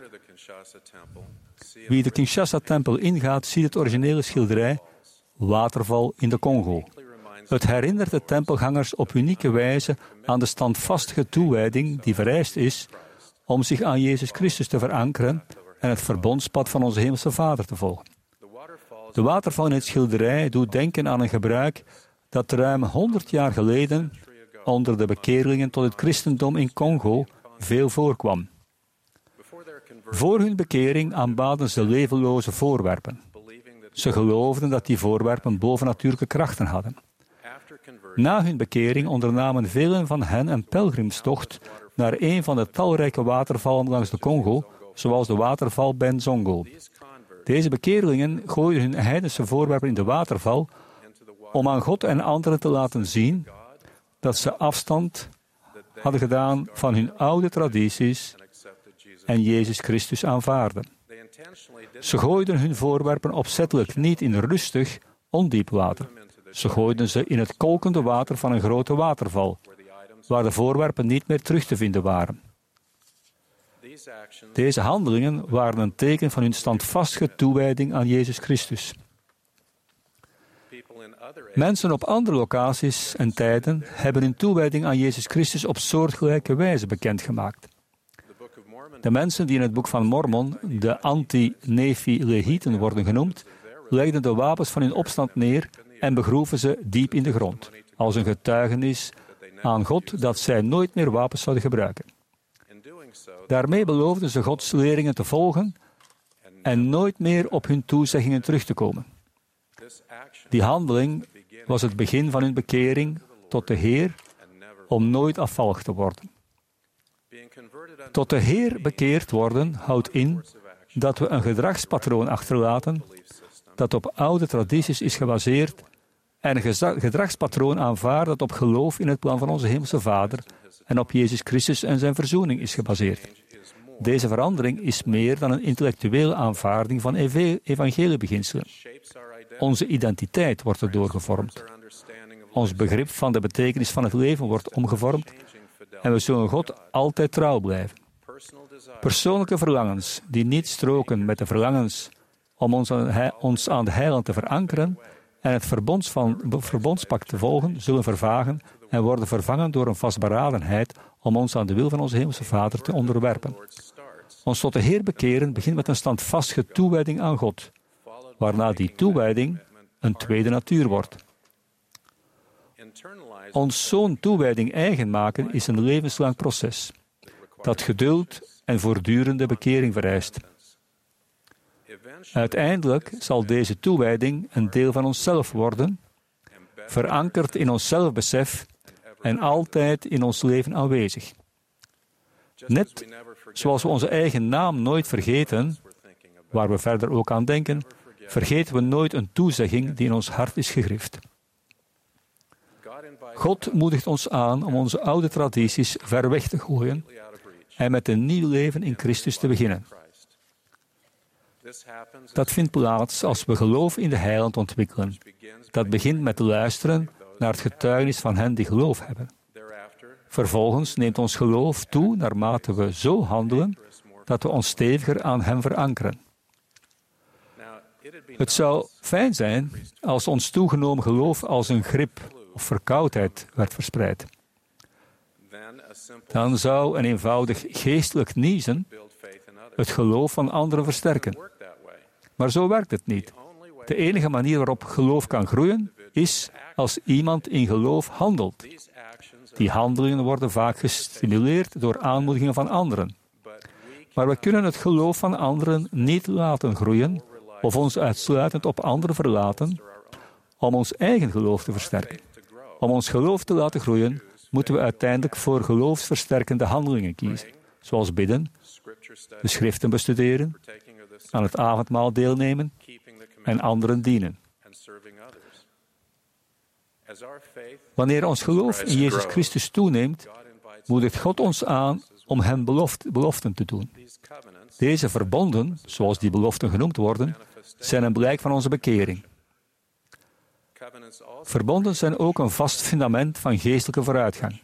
Wie de Kinshasa-tempel ingaat, ziet het originele schilderij Waterval in de Congo. Het herinnert de tempelgangers op unieke wijze aan de standvastige toewijding die vereist is om zich aan Jezus Christus te verankeren en het verbondspad van onze Hemelse Vader te volgen. De waterval in het schilderij doet denken aan een gebruik dat ruim honderd jaar geleden onder de bekeerlingen tot het christendom in Congo veel voorkwam. Voor hun bekering aanbaden ze levenloze voorwerpen. Ze geloofden dat die voorwerpen bovennatuurlijke krachten hadden. Na hun bekering ondernamen velen van hen een pelgrimstocht naar een van de talrijke watervallen langs de Congo, zoals de waterval Benzongo. Deze bekeerlingen gooiden hun heidense voorwerpen in de waterval om aan God en anderen te laten zien dat ze afstand hadden gedaan van hun oude tradities en Jezus Christus aanvaarden. Ze gooiden hun voorwerpen opzettelijk niet in rustig, ondiep water. Ze gooiden ze in het kolkende water van een grote waterval, waar de voorwerpen niet meer terug te vinden waren. Deze handelingen waren een teken van hun standvastige toewijding aan Jezus Christus. Mensen op andere locaties en tijden hebben hun toewijding aan Jezus Christus op soortgelijke wijze bekendgemaakt. De mensen die in het boek van Mormon de anti-Nephi-Lehieten worden genoemd, legden de wapens van hun opstand neer en begroeven ze diep in de grond, als een getuigenis aan God dat zij nooit meer wapens zouden gebruiken. Daarmee beloofden ze Gods leringen te volgen en nooit meer op hun toezeggingen terug te komen. Die handeling was het begin van hun bekering tot de Heer om nooit afvallig te worden. Tot de Heer bekeerd worden houdt in dat we een gedragspatroon achterlaten dat op oude tradities is gebaseerd en een gedragspatroon aanvaardt dat op geloof in het plan van onze Hemelse Vader en op Jezus Christus en zijn verzoening is gebaseerd. Deze verandering is meer dan een intellectuele aanvaarding van evangeliebeginselen. Onze identiteit wordt erdoor gevormd. Ons begrip van de betekenis van het leven wordt omgevormd en we zullen God altijd trouw blijven. Persoonlijke verlangens die niet stroken met de verlangens om ons aan, ons aan de heiland te verankeren en het verbonds van, verbondspak te volgen, zullen vervagen en worden vervangen door een vastberadenheid om ons aan de wil van onze Hemelse Vader te onderwerpen. Ons tot de Heer bekeren begint met een standvastige toewijding aan God, waarna die toewijding een tweede natuur wordt. Ons zo'n toewijding eigen maken is een levenslang proces, dat geduld en voortdurende bekering vereist. Uiteindelijk zal deze toewijding een deel van onszelf worden, verankerd in ons zelfbesef en altijd in ons leven aanwezig. Net zoals we onze eigen naam nooit vergeten, waar we verder ook aan denken, vergeten we nooit een toezegging die in ons hart is gegrift. God moedigt ons aan om onze oude tradities ver weg te gooien en met een nieuw leven in Christus te beginnen. Dat vindt plaats als we geloof in de heiland ontwikkelen. Dat begint met luisteren naar het getuigenis van hen die geloof hebben. Vervolgens neemt ons geloof toe naarmate we zo handelen dat we ons steviger aan hem verankeren. Het zou fijn zijn als ons toegenomen geloof als een grip of verkoudheid werd verspreid. Dan zou een eenvoudig geestelijk niezen het geloof van anderen versterken. Maar zo werkt het niet. De enige manier waarop geloof kan groeien, is als iemand in geloof handelt. Die handelingen worden vaak gestimuleerd door aanmoedigingen van anderen. Maar we kunnen het geloof van anderen niet laten groeien of ons uitsluitend op anderen verlaten om ons eigen geloof te versterken. Om ons geloof te laten groeien, moeten we uiteindelijk voor geloofsversterkende handelingen kiezen, zoals bidden, de schriften bestuderen, aan het avondmaal deelnemen en anderen dienen. Wanneer ons geloof in Jezus Christus toeneemt, moedigt God ons aan om hem beloft, beloften te doen. Deze verbonden, zoals die beloften genoemd worden, zijn een blijk van onze bekering. Verbonden zijn ook een vast fundament van geestelijke vooruitgang.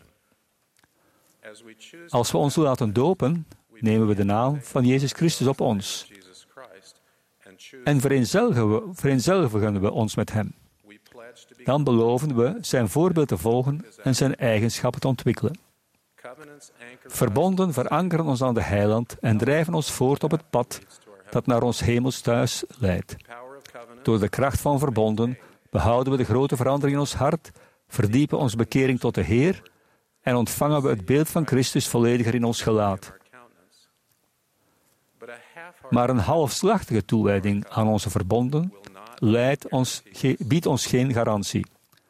Als we ons laten dopen, nemen we de naam van Jezus Christus op ons. En vereenzelvigen we, vereenzelvigen we ons met hem. Dan beloven we zijn voorbeeld te volgen en zijn eigenschappen te ontwikkelen. Verbonden verankeren ons aan de heiland en drijven ons voort op het pad dat naar ons hemels thuis leidt. Door de kracht van verbonden behouden we de grote verandering in ons hart, verdiepen onze bekering tot de Heer en ontvangen we het beeld van Christus vollediger in ons gelaat. Maar een halfslachtige toewijding aan onze verbonden leidt ons, biedt ons geen garantie.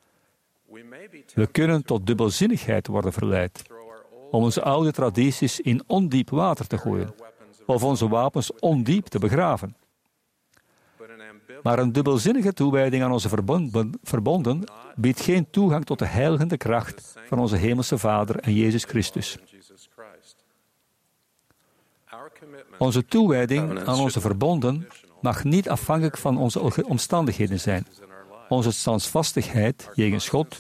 We kunnen tot dubbelzinnigheid worden verleid, om onze oude tradities in ondiep water te gooien, of onze wapens ondiep te begraven. Maar een dubbelzinnige toewijding aan onze verbonden, verbonden biedt geen toegang tot de heiligende kracht van onze hemelse Vader en Jezus Christus. Onze toewijding aan onze verbonden mag niet afhankelijk van onze omstandigheden zijn. Onze standvastigheid jegens God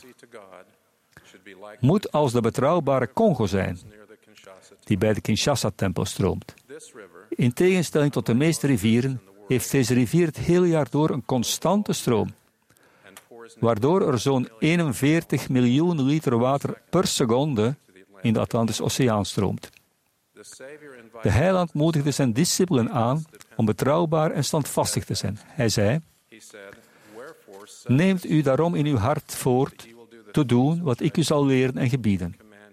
moet als de betrouwbare Congo zijn, die bij de Kinshasa-tempel stroomt. In tegenstelling tot de meeste rivieren heeft deze rivier het hele jaar door een constante stroom, waardoor er zo'n eenenveertig miljoen liter water per seconde in de Atlantische Oceaan stroomt. De heiland moedigde zijn discipelen aan om betrouwbaar en standvastig te zijn. Hij zei: neemt u daarom in uw hart voort te doen wat ik u zal leren en gebieden.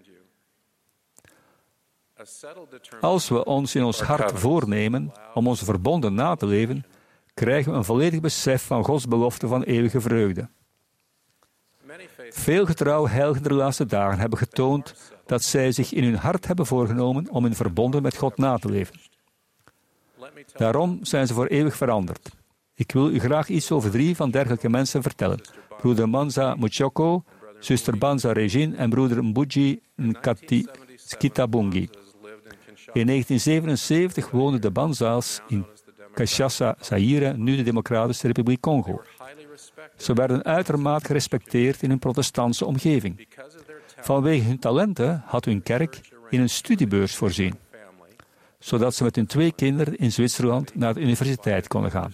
Als we ons in ons hart voornemen om onze verbonden na te leven, krijgen we een volledig besef van Gods belofte van eeuwige vreugde. Veel getrouw heiligen der laatste dagen hebben getoond dat zij zich in hun hart hebben voorgenomen om in verbonden met God na te leven. Daarom zijn ze voor eeuwig veranderd. Ik wil u graag iets over drie van dergelijke mensen vertellen. Broeder Manza Muchoko, zuster Banza Regine en broeder Mbuji Skitabungi. In negentien zevenenzeventig woonden de Banza's in Kinshasa, Zaïre, nu de Democratische Republiek Congo. Ze werden uitermate gerespecteerd in hun protestantse omgeving. Vanwege hun talenten had hun kerk in een studiebeurs voorzien, zodat ze met hun twee kinderen in Zwitserland naar de universiteit konden gaan.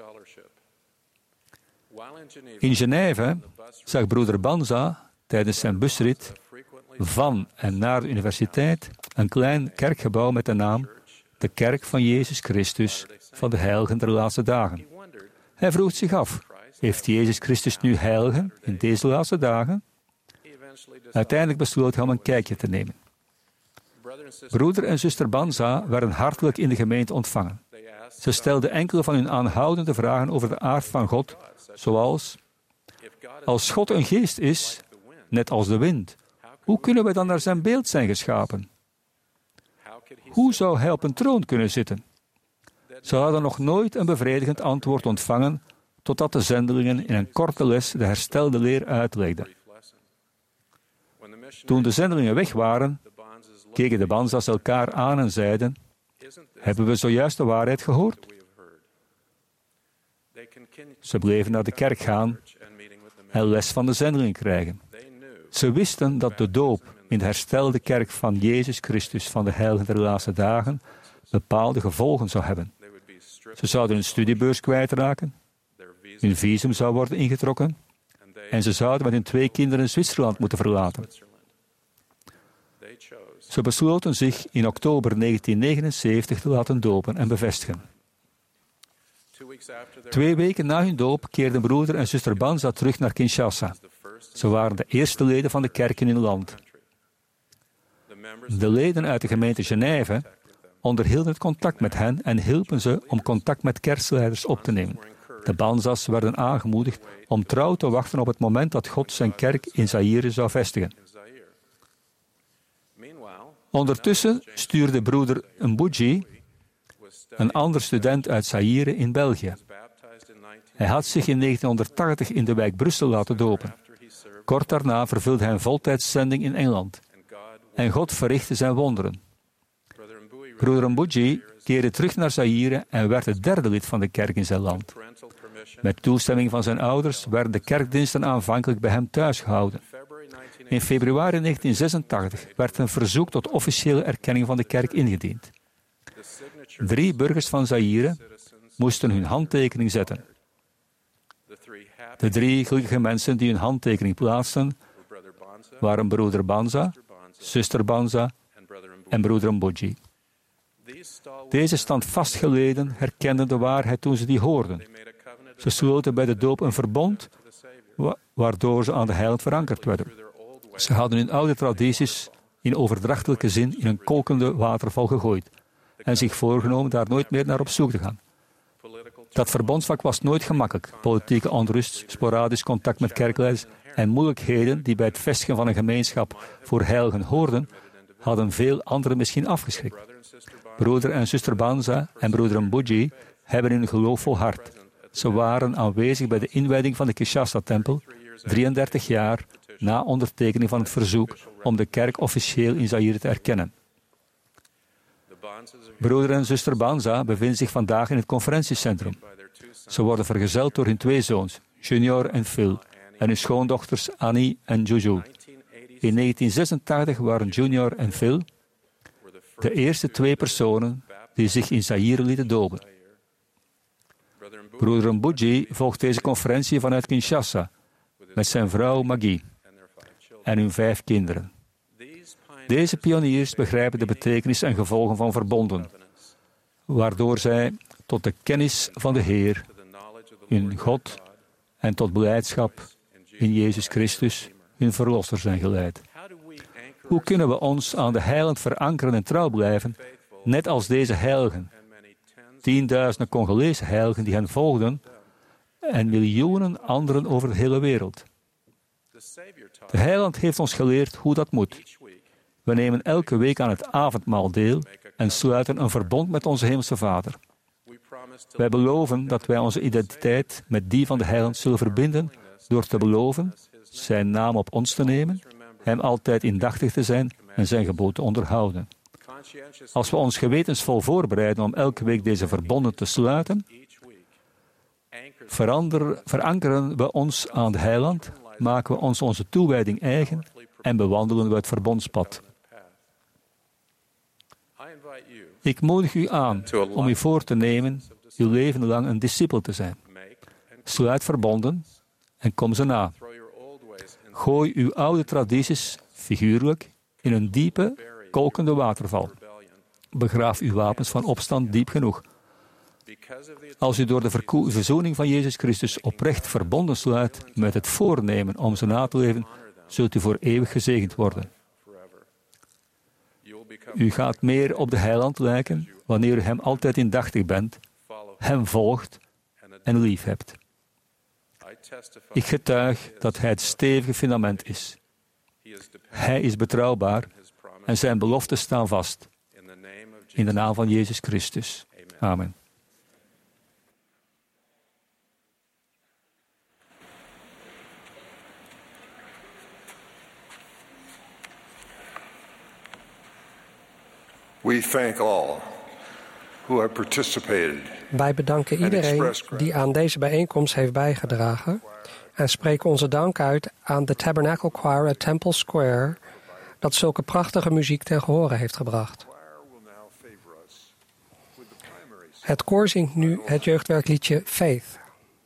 In Genève zag broeder Banza tijdens zijn busrit van en naar de universiteit een klein kerkgebouw met de naam de Kerk van Jezus Christus van de Heiligen der Laatste Dagen. Hij vroeg zich af: heeft Jezus Christus nu heiligen in deze laatste dagen? Uiteindelijk besloot hij om een kijkje te nemen. Broeder en zuster Banza werden hartelijk in de gemeente ontvangen. Ze stelden enkele van hun aanhoudende vragen over de aard van God, zoals: als God een geest is, net als de wind, hoe kunnen we dan naar zijn beeld zijn geschapen? Hoe zou hij op een troon kunnen zitten? Ze hadden nog nooit een bevredigend antwoord ontvangen, totdat de zendelingen in een korte les de herstelde leer uitlegden. Toen de zendelingen weg waren, keken de Banza's elkaar aan en zeiden: hebben we zojuist de waarheid gehoord? Ze bleven naar de kerk gaan en les van de zendelingen krijgen. Ze wisten dat de doop in de herstelde kerk van Jezus Christus van de Heiligen der Laatste Dagen bepaalde gevolgen zou hebben. Ze zouden hun studiebeurs kwijtraken, hun visum zou worden ingetrokken en ze zouden met hun twee kinderen Zwitserland moeten verlaten. Ze besloten zich in oktober negentien negenenzeventig te laten dopen en bevestigen. Twee weken na hun doop keerden broeder en zuster Banza terug naar Kinshasa. Ze waren de eerste leden van de kerken in het land. De leden uit de gemeente Genève onderhielden het contact met hen en hielpen ze om contact met kerkleiders op te nemen. De Banza's werden aangemoedigd om trouw te wachten op het moment dat God zijn kerk in Zaïre zou vestigen. Ondertussen stuurde broeder Mbuji, een ander student uit Zaïre, in België. Hij had zich in negentienhonderdtachtig in de wijk Brussel laten dopen. Kort daarna vervulde hij een voltijdszending in Engeland. En God verrichtte zijn wonderen. Broeder Mbuji keerde terug naar Zaïre en werd het derde lid van de kerk in zijn land. Met toestemming van zijn ouders werden de kerkdiensten aanvankelijk bij hem thuis gehouden. In februari negentien zesentachtig werd een verzoek tot officiële erkenning van de kerk ingediend. Drie burgers van Zaïre moesten hun handtekening zetten. De drie gelukkige mensen die hun handtekening plaatsten, waren broeder Banza, zuster Banza en broeder Mbuji. Deze standvastgeleden herkenden de waarheid toen ze die hoorden. Ze sloten bij de doop een verbond, wa- waardoor ze aan de heiland verankerd werden. Ze hadden hun oude tradities in overdrachtelijke zin in een kolkende waterval gegooid en zich voorgenomen daar nooit meer naar op zoek te gaan. Dat verbondsvak was nooit gemakkelijk. Politieke onrust, sporadisch contact met kerkleiders en moeilijkheden die bij het vestigen van een gemeenschap voor heiligen hoorden, hadden veel anderen misschien afgeschrikt. Broeder en zuster Banza en broeder Mbuji hebben hun geloof volhard. Ze waren aanwezig bij de inwijding van de Kinshasa-tempel, drieëndertig jaar na ondertekening van het verzoek om de kerk officieel in Zaïre te erkennen. Broeder en zuster Banza bevinden zich vandaag in het conferentiecentrum. Ze worden vergezeld door hun twee zoons, Junior en Phil, en hun schoondochters Annie en Juju. In negentien zesentachtig waren Junior en Phil de eerste twee personen die zich in Zaïre lieten dopen. Broeder Mbuji volgt deze conferentie vanuit Kinshasa met zijn vrouw Maggie en hun vijf kinderen. Deze pioniers begrijpen de betekenis en gevolgen van verbonden, waardoor zij tot de kennis van de Heer, hun God en tot blijdschap in Jezus Christus, hun Verlosser, zijn geleid. Hoe kunnen we ons aan de heiland verankeren en trouw blijven, net als deze heiligen, tienduizenden Congolese heiligen die hen volgden en miljoenen anderen over de hele wereld? De heiland heeft ons geleerd hoe dat moet. We nemen elke week aan het avondmaal deel en sluiten een verbond met onze Hemelse Vader. Wij beloven dat wij onze identiteit met die van de heiland zullen verbinden door te beloven zijn naam op ons te nemen, hem altijd indachtig te zijn en zijn geboden te onderhouden. Als we ons gewetensvol voorbereiden om elke week deze verbonden te sluiten, verander, verankeren we ons aan de heiland, maken we ons onze toewijding eigen en bewandelen we het verbondspad. Ik moedig u aan om u voor te nemen uw leven lang een discipel te zijn. Sluit verbonden en kom ze na. Gooi uw oude tradities, figuurlijk, in een diepe, kolkende waterval. Begraaf uw wapens van opstand diep genoeg. Als u door de verko- verzoening van Jezus Christus oprecht verbonden sluit met het voornemen om ze na te leven, zult u voor eeuwig gezegend worden. U gaat meer op de heiland lijken wanneer u hem altijd indachtig bent, hem volgt en lief hebt. Ik getuig dat hij het stevige fundament is. Hij is betrouwbaar en zijn beloften staan vast. In de naam van Jezus Christus. Amen. We thank all who have participated. Wij bedanken iedereen die aan deze bijeenkomst heeft bijgedragen en spreken onze dank uit aan de Tabernacle Choir at Temple Square dat zulke prachtige muziek ten gehore heeft gebracht. Het koor zingt nu het jeugdwerkliedje Faith.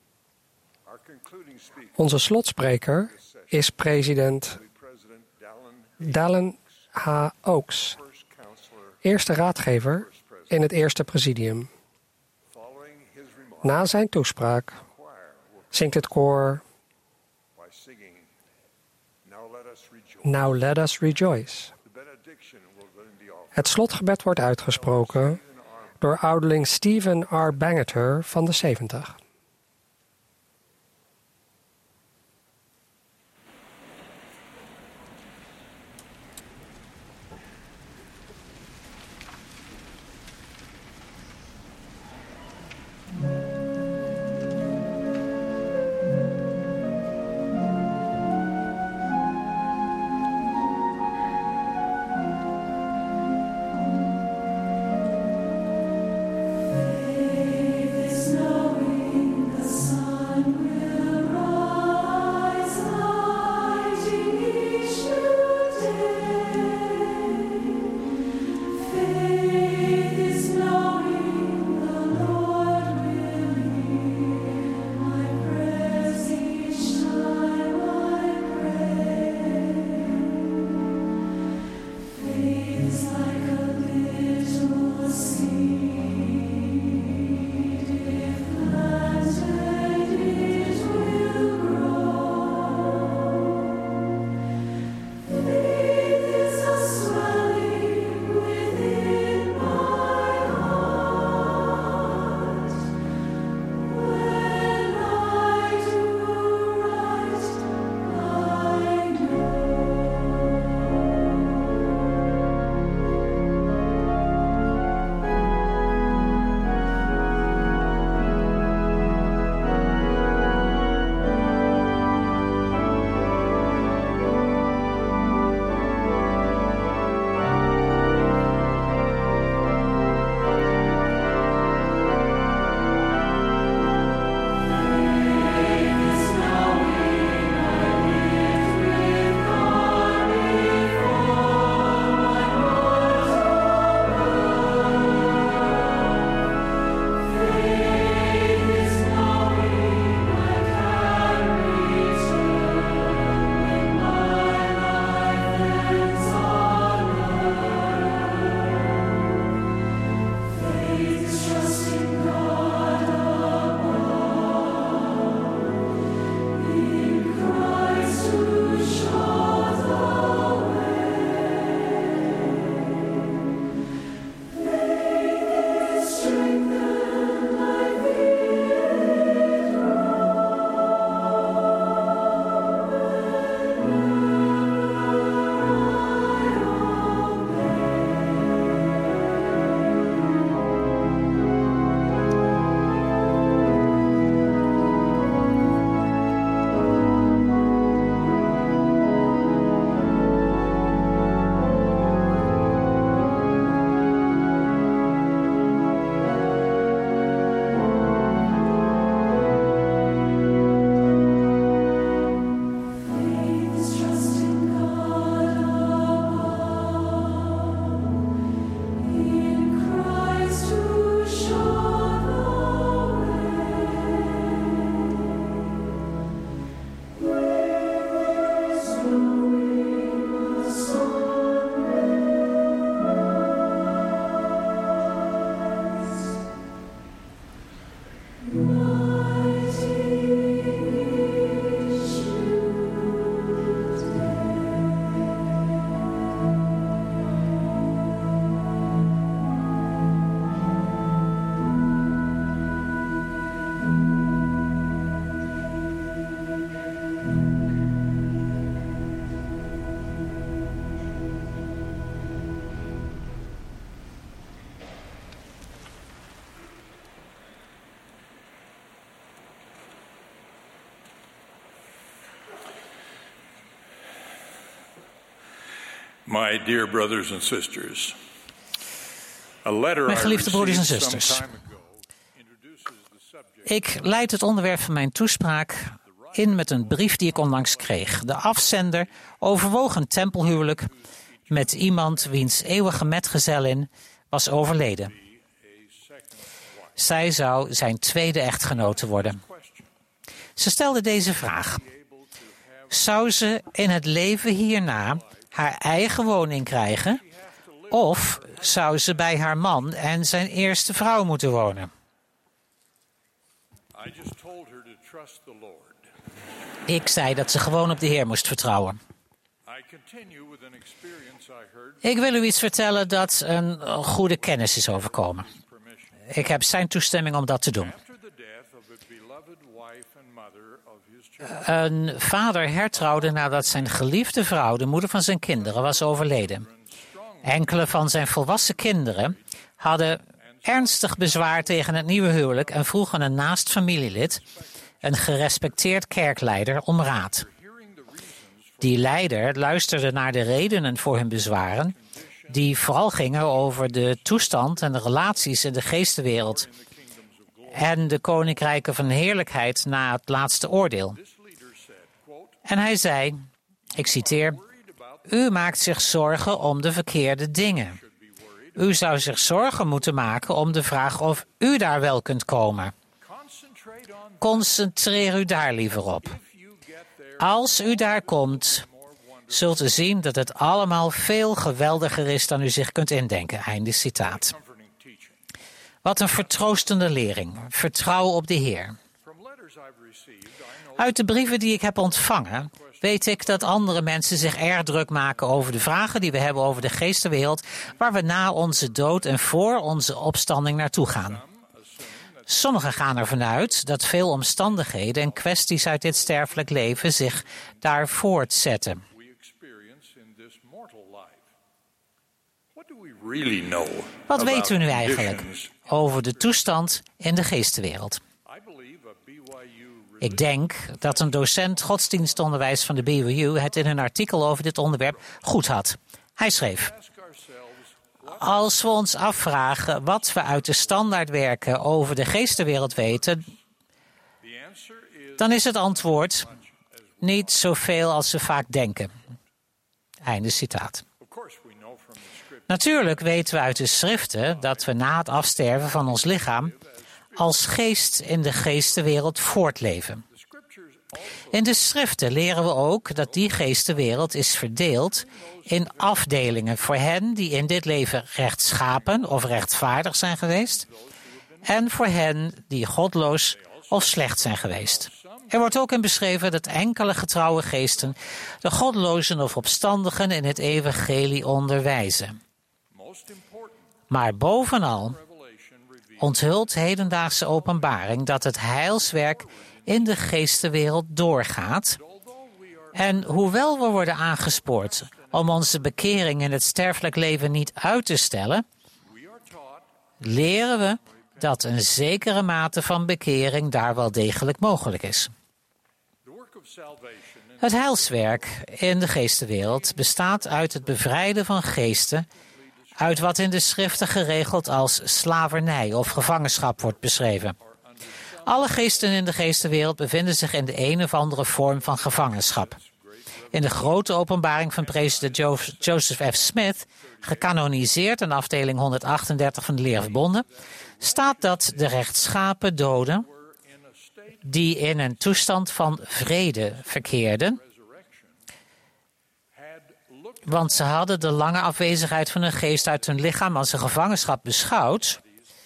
Onze slotspreker is president Dallin H. Oaks, eerste raadgever in het eerste presidium. Na zijn toespraak zingt het koor Now Let Us Rejoice. Het slotgebed wordt uitgesproken door ouderling Stephen R. Bangeter van de zeventig. My dear brothers and sisters, a letter Mijn geliefde I broeders en received zusters. some time ago introduces the subject. Ik leid het onderwerp van mijn toespraak in met een brief die ik onlangs kreeg. De afzender overwoog een tempelhuwelijk met iemand wiens eeuwige metgezellin was overleden. Zij zou zijn tweede echtgenote worden. Ze stelde deze vraag. Zou ze in het leven hierna haar eigen woning krijgen? Of zou ze bij haar man en zijn eerste vrouw moeten wonen? I just told her to trust the Lord. Ik zei dat ze gewoon op de Heer moest vertrouwen. I continue with an experience I heard. Ik wil u iets vertellen dat een goede kennis is overkomen. Ik heb zijn toestemming om dat te doen. After the death of a beloved wife and mother of his children, Een vader hertrouwde nadat zijn geliefde vrouw, de moeder van zijn kinderen, was overleden. Enkele van zijn volwassen kinderen hadden ernstig bezwaar tegen het nieuwe huwelijk en vroegen een naast familielid, een gerespecteerd kerkleider, om raad. Die leider luisterde naar de redenen voor hun bezwaren, die vooral gingen over de toestand en de relaties in de geestenwereld en de koninkrijken van heerlijkheid na het laatste oordeel. En hij zei, ik citeer, u maakt zich zorgen om de verkeerde dingen. U zou zich zorgen moeten maken om de vraag of u daar wel kunt komen. Concentreer u daar liever op. Als u daar komt, zult u zien dat het allemaal veel geweldiger is dan u zich kunt indenken. Einde citaat. Wat een vertroostende lering. Vertrouw op de Heer. Uit de brieven die ik heb ontvangen, weet ik dat andere mensen zich erg druk maken over de vragen die we hebben over de geestenwereld, waar we na onze dood en voor onze opstanding naartoe gaan. Sommigen gaan ervan uit dat veel omstandigheden en kwesties uit dit sterfelijk leven zich daar voortzetten. really know Wat about weten we nu eigenlijk conditions. over de toestand in de geestenwereld? I believe a B Y U Ik denk dat een docent godsdienstonderwijs van de B Y U het in een artikel over dit onderwerp goed had. Hij schreef: als we ons afvragen wat we uit de standaardwerken over de geestenwereld weten, dan is het antwoord niet zoveel als we vaak denken. Einde citaat. Natuurlijk weten we uit de schriften dat we na het afsterven van ons lichaam als geest in de geestenwereld voortleven. In de schriften leren we ook dat die geestenwereld is verdeeld in afdelingen voor hen die in dit leven rechtschapen of rechtvaardig zijn geweest en voor hen die godloos of slecht zijn geweest. Er wordt ook in beschreven dat enkele getrouwe geesten de godlozen of opstandigen in het evangelie onderwijzen. Maar bovenal onthult hedendaagse openbaring dat het heilswerk in de geestenwereld doorgaat. En hoewel we worden aangespoord om onze bekering in het sterfelijk leven niet uit te stellen, leren we dat een zekere mate van bekering daar wel degelijk mogelijk is. Het heilswerk in de geestenwereld bestaat uit het bevrijden van geesten uit wat in de schriften geregeld als slavernij of gevangenschap wordt beschreven. Alle geesten in de geestenwereld bevinden zich in de een of andere vorm van gevangenschap. In de grote openbaring van president Jo- Joseph F. Smith, gecanoniseerd in afdeling honderdachtendertig van de Leer Verbonden, staat dat de rechtschapen doden die in een toestand van vrede verkeerden, want ze hadden de lange afwezigheid van hun geest uit hun lichaam als een gevangenschap beschouwd,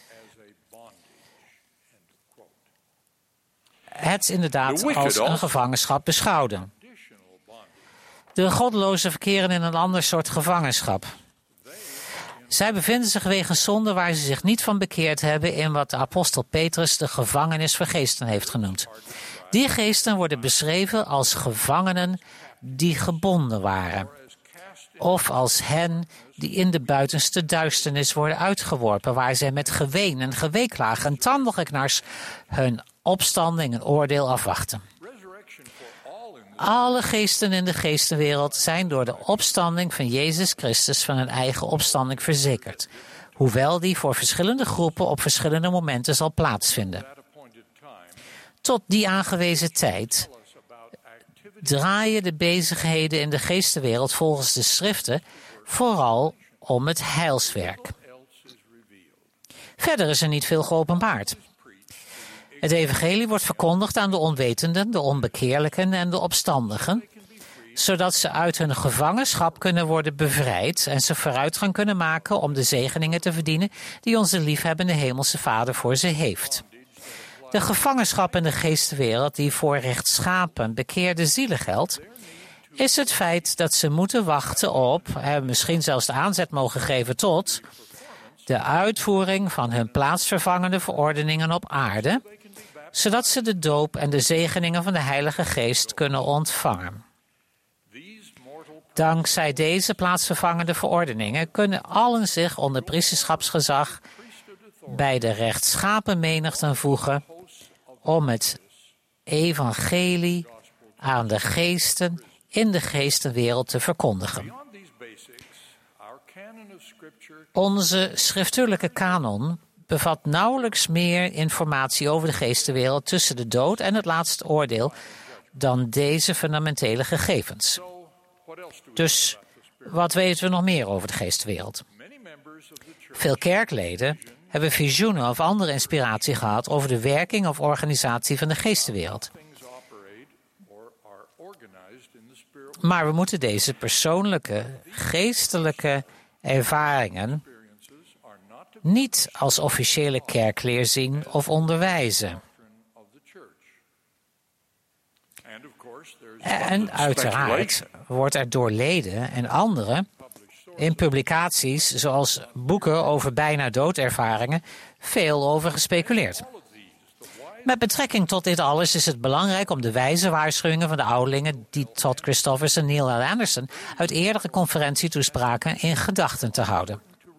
het inderdaad als een gevangenschap beschouwden. De goddelozen verkeren in een ander soort gevangenschap. Zij bevinden zich wegens zonde waar ze zich niet van bekeerd hebben in wat de apostel Petrus de gevangenis voor geesten heeft genoemd. Die geesten worden beschreven als gevangenen die gebonden waren. Of als hen die in de buitenste duisternis worden uitgeworpen, waar zij met geween en geweeklaag en tandelgeknars hun opstanding en oordeel afwachten. Alle geesten in de geestenwereld zijn door de opstanding van Jezus Christus van hun eigen opstanding verzekerd, hoewel die voor verschillende groepen op verschillende momenten zal plaatsvinden. Tot die aangewezen tijd draaien de bezigheden in de geestenwereld volgens de schriften vooral om het heilswerk. Verder is er niet veel geopenbaard. Het evangelie wordt verkondigd aan de onwetenden, de onbekeerlijken en de opstandigen, zodat ze uit hun gevangenschap kunnen worden bevrijd en ze vooruitgang kunnen maken om de zegeningen te verdienen die onze liefhebbende hemelse Vader voor ze heeft. De gevangenschap in de geestenwereld die voor rechtschapen bekeerde zielen geldt, is het feit dat ze moeten wachten op, en misschien zelfs de aanzet mogen geven tot, de uitvoering van hun plaatsvervangende verordeningen op aarde, zodat ze de doop en de zegeningen van de Heilige Geest kunnen ontvangen. Dankzij deze plaatsvervangende verordeningen kunnen allen zich onder priesterschapsgezag bij de rechtschapen menigten voegen om het evangelie aan de geesten in de geestenwereld te verkondigen. Onze schriftuurlijke kanon bevat nauwelijks meer informatie over de geestenwereld tussen de dood en het laatste oordeel dan deze fundamentele gegevens. Dus wat weten we nog meer over de geestenwereld? Veel kerkleden hebben visioenen of andere inspiratie gehad over de werking of organisatie van de geestenwereld. Maar we moeten deze persoonlijke, geestelijke ervaringen niet als officiële kerkleer zien of onderwijzen. En uiteraard wordt er door leden en anderen in publicaties zoals boeken over bijna doodervaringen veel over gespeculeerd. Met betrekking tot dit alles is het belangrijk om de wijze waarschuwingen van de ouderlingen die Todd Christoffers en Neil L. Anderson uit eerdere conferentietoespraken in gedachten te houden.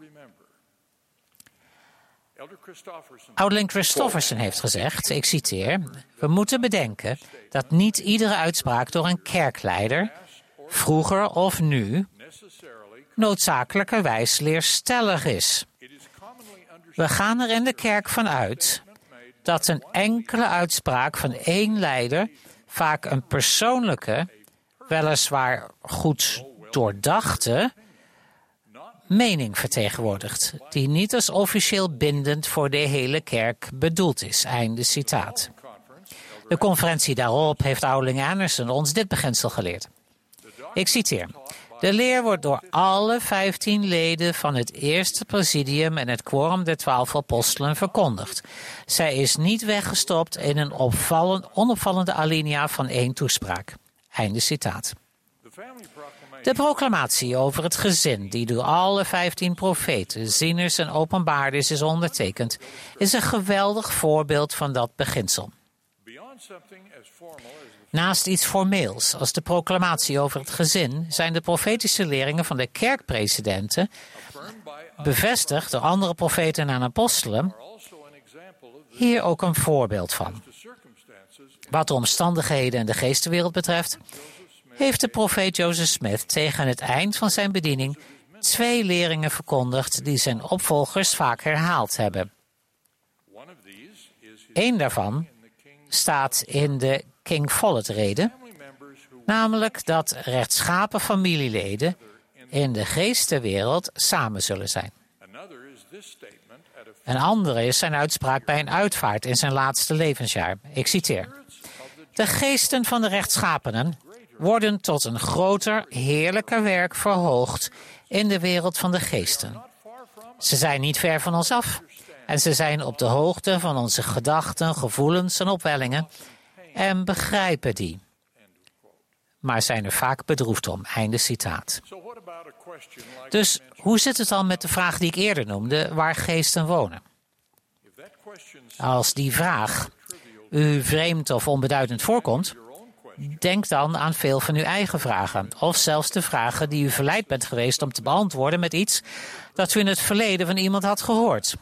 Ouderling Christofferson heeft gezegd, ik citeer, we moeten bedenken dat niet iedere uitspraak door een kerkleider, vroeger of nu, noodzakelijkerwijs leerstellig is. We gaan er in de kerk van uit dat een enkele uitspraak van één leider vaak een persoonlijke, weliswaar goed doordachte, mening vertegenwoordigt, die niet als officieel bindend voor de hele kerk bedoeld is. Einde citaat. De conferentie daarop heeft ouderling Anderson ons dit beginsel geleerd. Ik citeer. De leer wordt door alle vijftien leden van het eerste presidium en het quorum der twaalf apostelen verkondigd. Zij is niet weggestopt in een opvallend, onopvallende alinea van één toespraak. Einde citaat. De proclamatie over het gezin, die door alle vijftien profeten, zieners en openbaarders is ondertekend, is een geweldig voorbeeld van dat beginsel. Naast iets formeels als de proclamatie over het gezin zijn de profetische leringen van de kerkpresidenten, bevestigd door andere profeten en apostelen, hier ook een voorbeeld van. Wat de omstandigheden en de geestenwereld betreft, heeft de profeet Joseph Smith tegen het eind van zijn bediening twee leringen verkondigd die zijn opvolgers vaak herhaald hebben. Eén daarvan staat in de King Follett-rede, namelijk dat rechtschapen familieleden in de geestenwereld samen zullen zijn. Een andere is zijn uitspraak bij een uitvaart in zijn laatste levensjaar. Ik citeer. De geesten van de rechtschapenen worden tot een groter, heerlijker werk verhoogd in de wereld van de geesten. Ze zijn niet ver van ons af en ze zijn op de hoogte van onze gedachten, gevoelens en opwellingen en begrijpen die. Maar zijn er vaak bedroefd om. Einde citaat. Dus hoe zit het dan met de vraag die ik eerder noemde, waar geesten wonen? Als die vraag u vreemd of onbeduidend voorkomt, denk dan aan veel van uw eigen vragen. Of zelfs de vragen die u verleid bent geweest om te beantwoorden met iets dat u in het verleden van iemand had gehoord.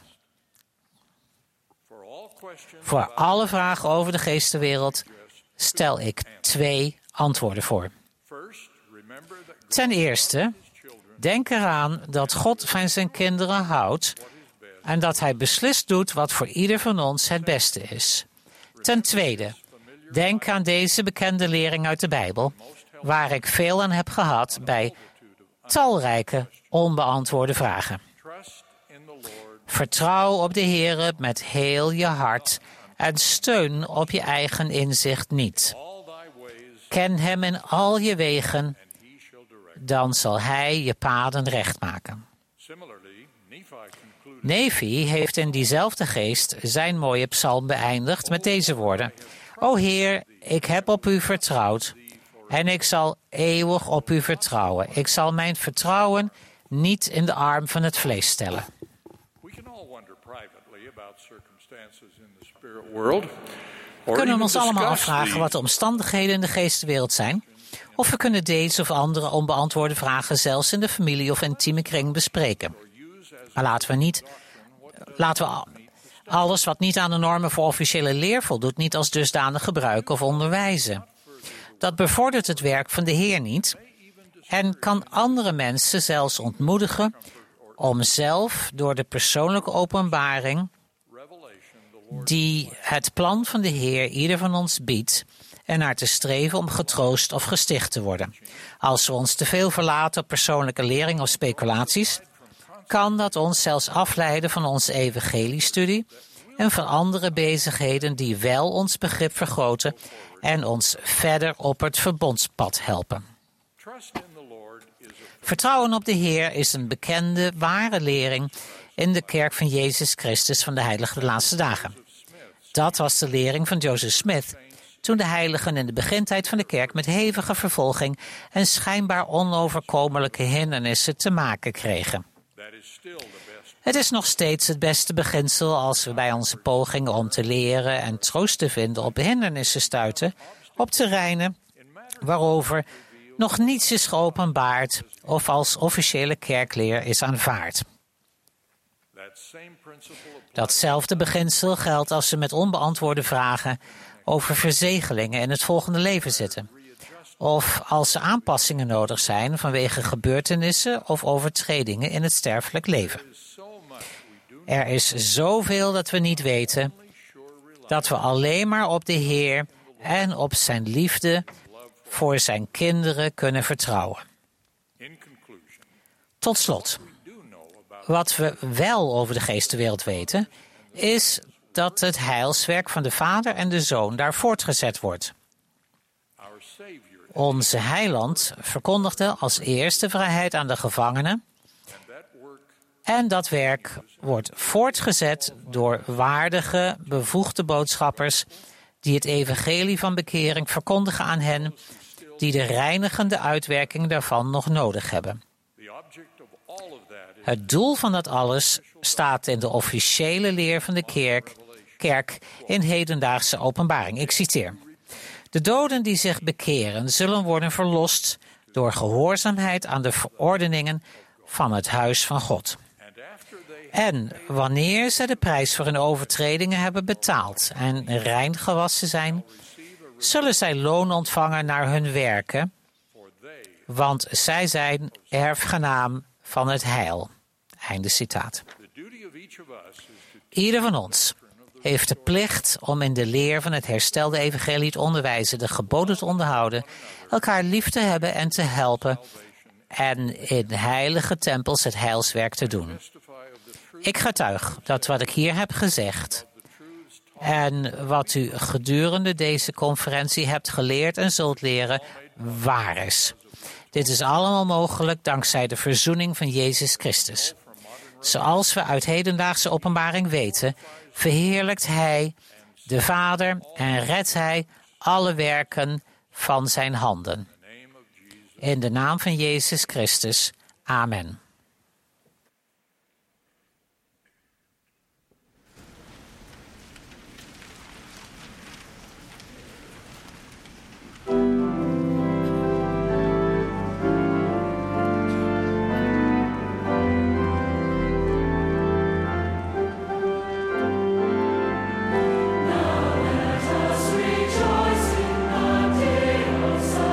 Voor alle vragen over de geestenwereld stel ik twee antwoorden voor. Ten eerste, denk eraan dat God van zijn kinderen houdt en dat hij beslist doet wat voor ieder van ons het beste is. Ten tweede, denk aan deze bekende lering uit de Bijbel, waar ik veel aan heb gehad bij talrijke onbeantwoorde vragen. Vertrouw op de Heere met heel je hart en steun op je eigen inzicht niet. Ken hem in al je wegen, dan zal hij je paden recht maken. Nefi heeft in diezelfde geest zijn mooie psalm beëindigd met deze woorden. O Heer, ik heb op u vertrouwd en ik zal eeuwig op u vertrouwen. Ik zal mijn vertrouwen niet in de arm van het vlees stellen. We kunnen ons allemaal afvragen wat de omstandigheden in de geestenwereld zijn. Of we kunnen deze of andere onbeantwoorde vragen zelfs in de familie of intieme kring bespreken. Maar laten we niet, laten we alles wat niet aan de normen voor officiële leer voldoet, niet als dusdanig gebruiken of onderwijzen. Dat bevordert het werk van de Heer niet en kan andere mensen zelfs ontmoedigen om zelf door de persoonlijke openbaring die het plan van de Heer ieder van ons biedt en naar te streven om getroost of gesticht te worden. Als we ons te veel verlaten op persoonlijke lering of speculaties, kan dat ons zelfs afleiden van onze evangeliestudie en van andere bezigheden die wel ons begrip vergroten en ons verder op het verbondspad helpen. Vertrouwen op de Heer is een bekende, ware lering in de kerk van Jezus Christus van de Heiligen de laatste dagen. Dat was de lering van Joseph Smith, toen de heiligen in de begintijd van de kerk met hevige vervolging en schijnbaar onoverkomelijke hindernissen te maken kregen. Het is nog steeds het beste beginsel als we bij onze pogingen om te leren en troost te vinden op hindernissen stuiten, op terreinen waarover nog niets is geopenbaard of als officiële kerkleer is aanvaard. Datzelfde beginsel geldt als we met onbeantwoorde vragen over verzegelingen in het volgende leven zitten. Of als er aanpassingen nodig zijn vanwege gebeurtenissen of overtredingen in het sterfelijk leven. Er is zoveel dat we niet weten, dat we alleen maar op de Heer en op zijn liefde voor zijn kinderen kunnen vertrouwen. Tot slot, wat we wel over de geestenwereld weten, is dat het heilswerk van de Vader en de Zoon daar voortgezet wordt. Onze heiland verkondigde als eerste vrijheid aan de gevangenen en dat werk wordt voortgezet door waardige, bevoegde boodschappers die het evangelie van bekering verkondigen aan hen die de reinigende uitwerking daarvan nog nodig hebben. Het doel van dat alles staat in de officiële leer van de kerk, kerk in hedendaagse openbaring. Ik citeer. De doden die zich bekeren zullen worden verlost door gehoorzaamheid aan de verordeningen van het huis van God. En wanneer ze de prijs voor hun overtredingen hebben betaald en rein gewassen zijn, zullen zij loon ontvangen naar hun werken, want zij zijn erfgenaam van het heil. Einde citaat. Ieder van ons heeft de plicht om in de leer van het herstelde evangelie te onderwijzen, de geboden te onderhouden, elkaar lief te hebben en te helpen en in heilige tempels het heilswerk te doen. Ik getuig dat wat ik hier heb gezegd en wat u gedurende deze conferentie hebt geleerd en zult leren, waar is. Dit is allemaal mogelijk dankzij de verzoening van Jezus Christus. Zoals we uit hedendaagse openbaring weten, verheerlijkt Hij de Vader en redt Hij alle werken van zijn handen. In de naam van Jezus Christus. Amen. Rejoice in the day of salvation.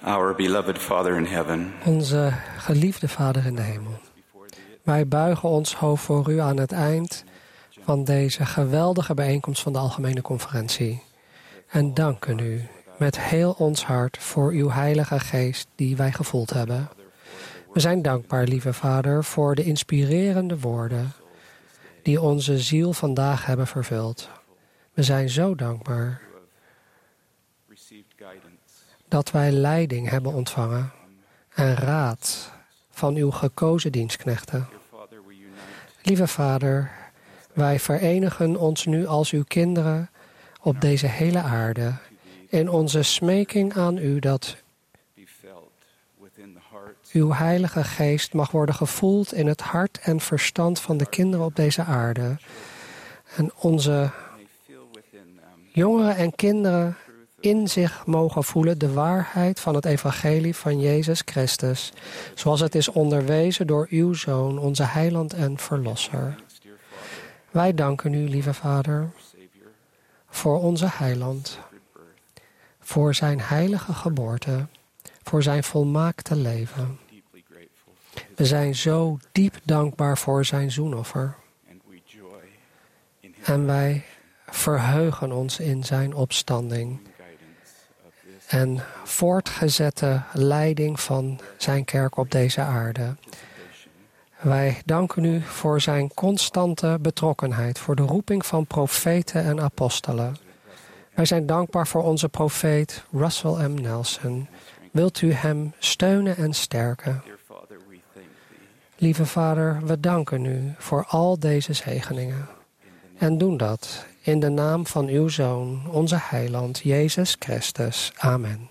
Our beloved Father in heaven. Onze geliefde Vader in de hemel. Wij buigen ons hoofd voor u aan het eind van deze geweldige bijeenkomst van de Algemene Conferentie. En danken u met heel ons hart voor uw Heilige Geest die wij gevoeld hebben. We zijn dankbaar, lieve Vader, voor de inspirerende woorden die onze ziel vandaag hebben vervuld. We zijn zo dankbaar dat wij leiding hebben ontvangen en raad van uw gekozen dienstknechten. Lieve Vader, wij verenigen ons nu als uw kinderen op deze hele aarde in onze smeking aan u dat uw Heilige Geest mag worden gevoeld in het hart en verstand van de kinderen op deze aarde. En onze jongeren en kinderen in zich mogen voelen de waarheid van het evangelie van Jezus Christus, zoals het is onderwezen door uw Zoon, onze Heiland en Verlosser. Wij danken u, lieve Vader, voor onze Heiland, voor zijn heilige geboorte, voor zijn volmaakte leven. We zijn zo diep dankbaar voor zijn zoenoffer. En wij verheugen ons in zijn opstanding en voortgezette leiding van zijn kerk op deze aarde. Wij danken u voor zijn constante betrokkenheid, voor de roeping van profeten en apostelen. Wij zijn dankbaar voor onze profeet Russell M. Nelson. Wilt u hem steunen en sterken? Lieve Vader, we danken u voor al deze zegeningen. En doen dat in de naam van uw Zoon, onze Heiland, Jezus Christus. Amen.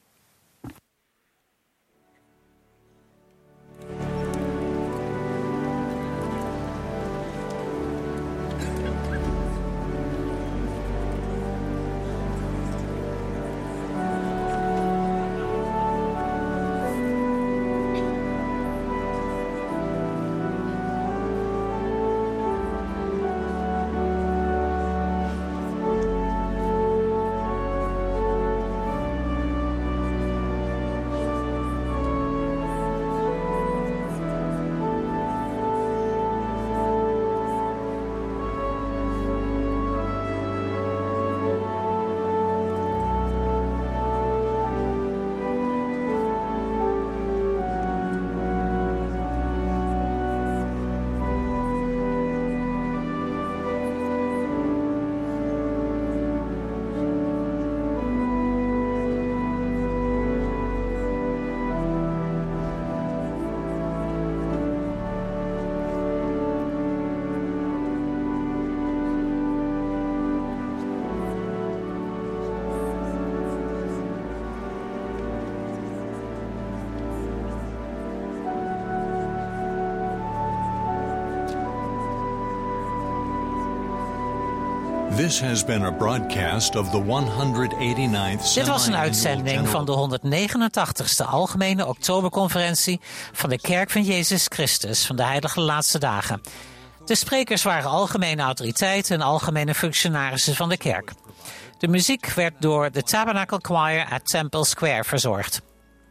This has been a broadcast of the one hundred eighty-ninth Dit was een uitzending van de honderdnegenentachtigste Algemene Oktoberconferentie van de Kerk van Jezus Christus van de Heilige Laatste Dagen. De sprekers waren algemene autoriteiten en algemene functionarissen van de kerk. De muziek werd door de Tabernacle Choir at Temple Square verzorgd.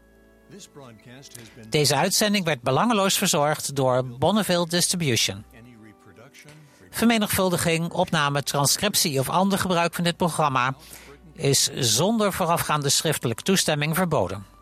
Deze uitzending werd belangeloos verzorgd door Bonneville Distribution. Vermenigvuldiging, opname, transcriptie of ander gebruik van dit programma is zonder voorafgaande schriftelijke toestemming verboden.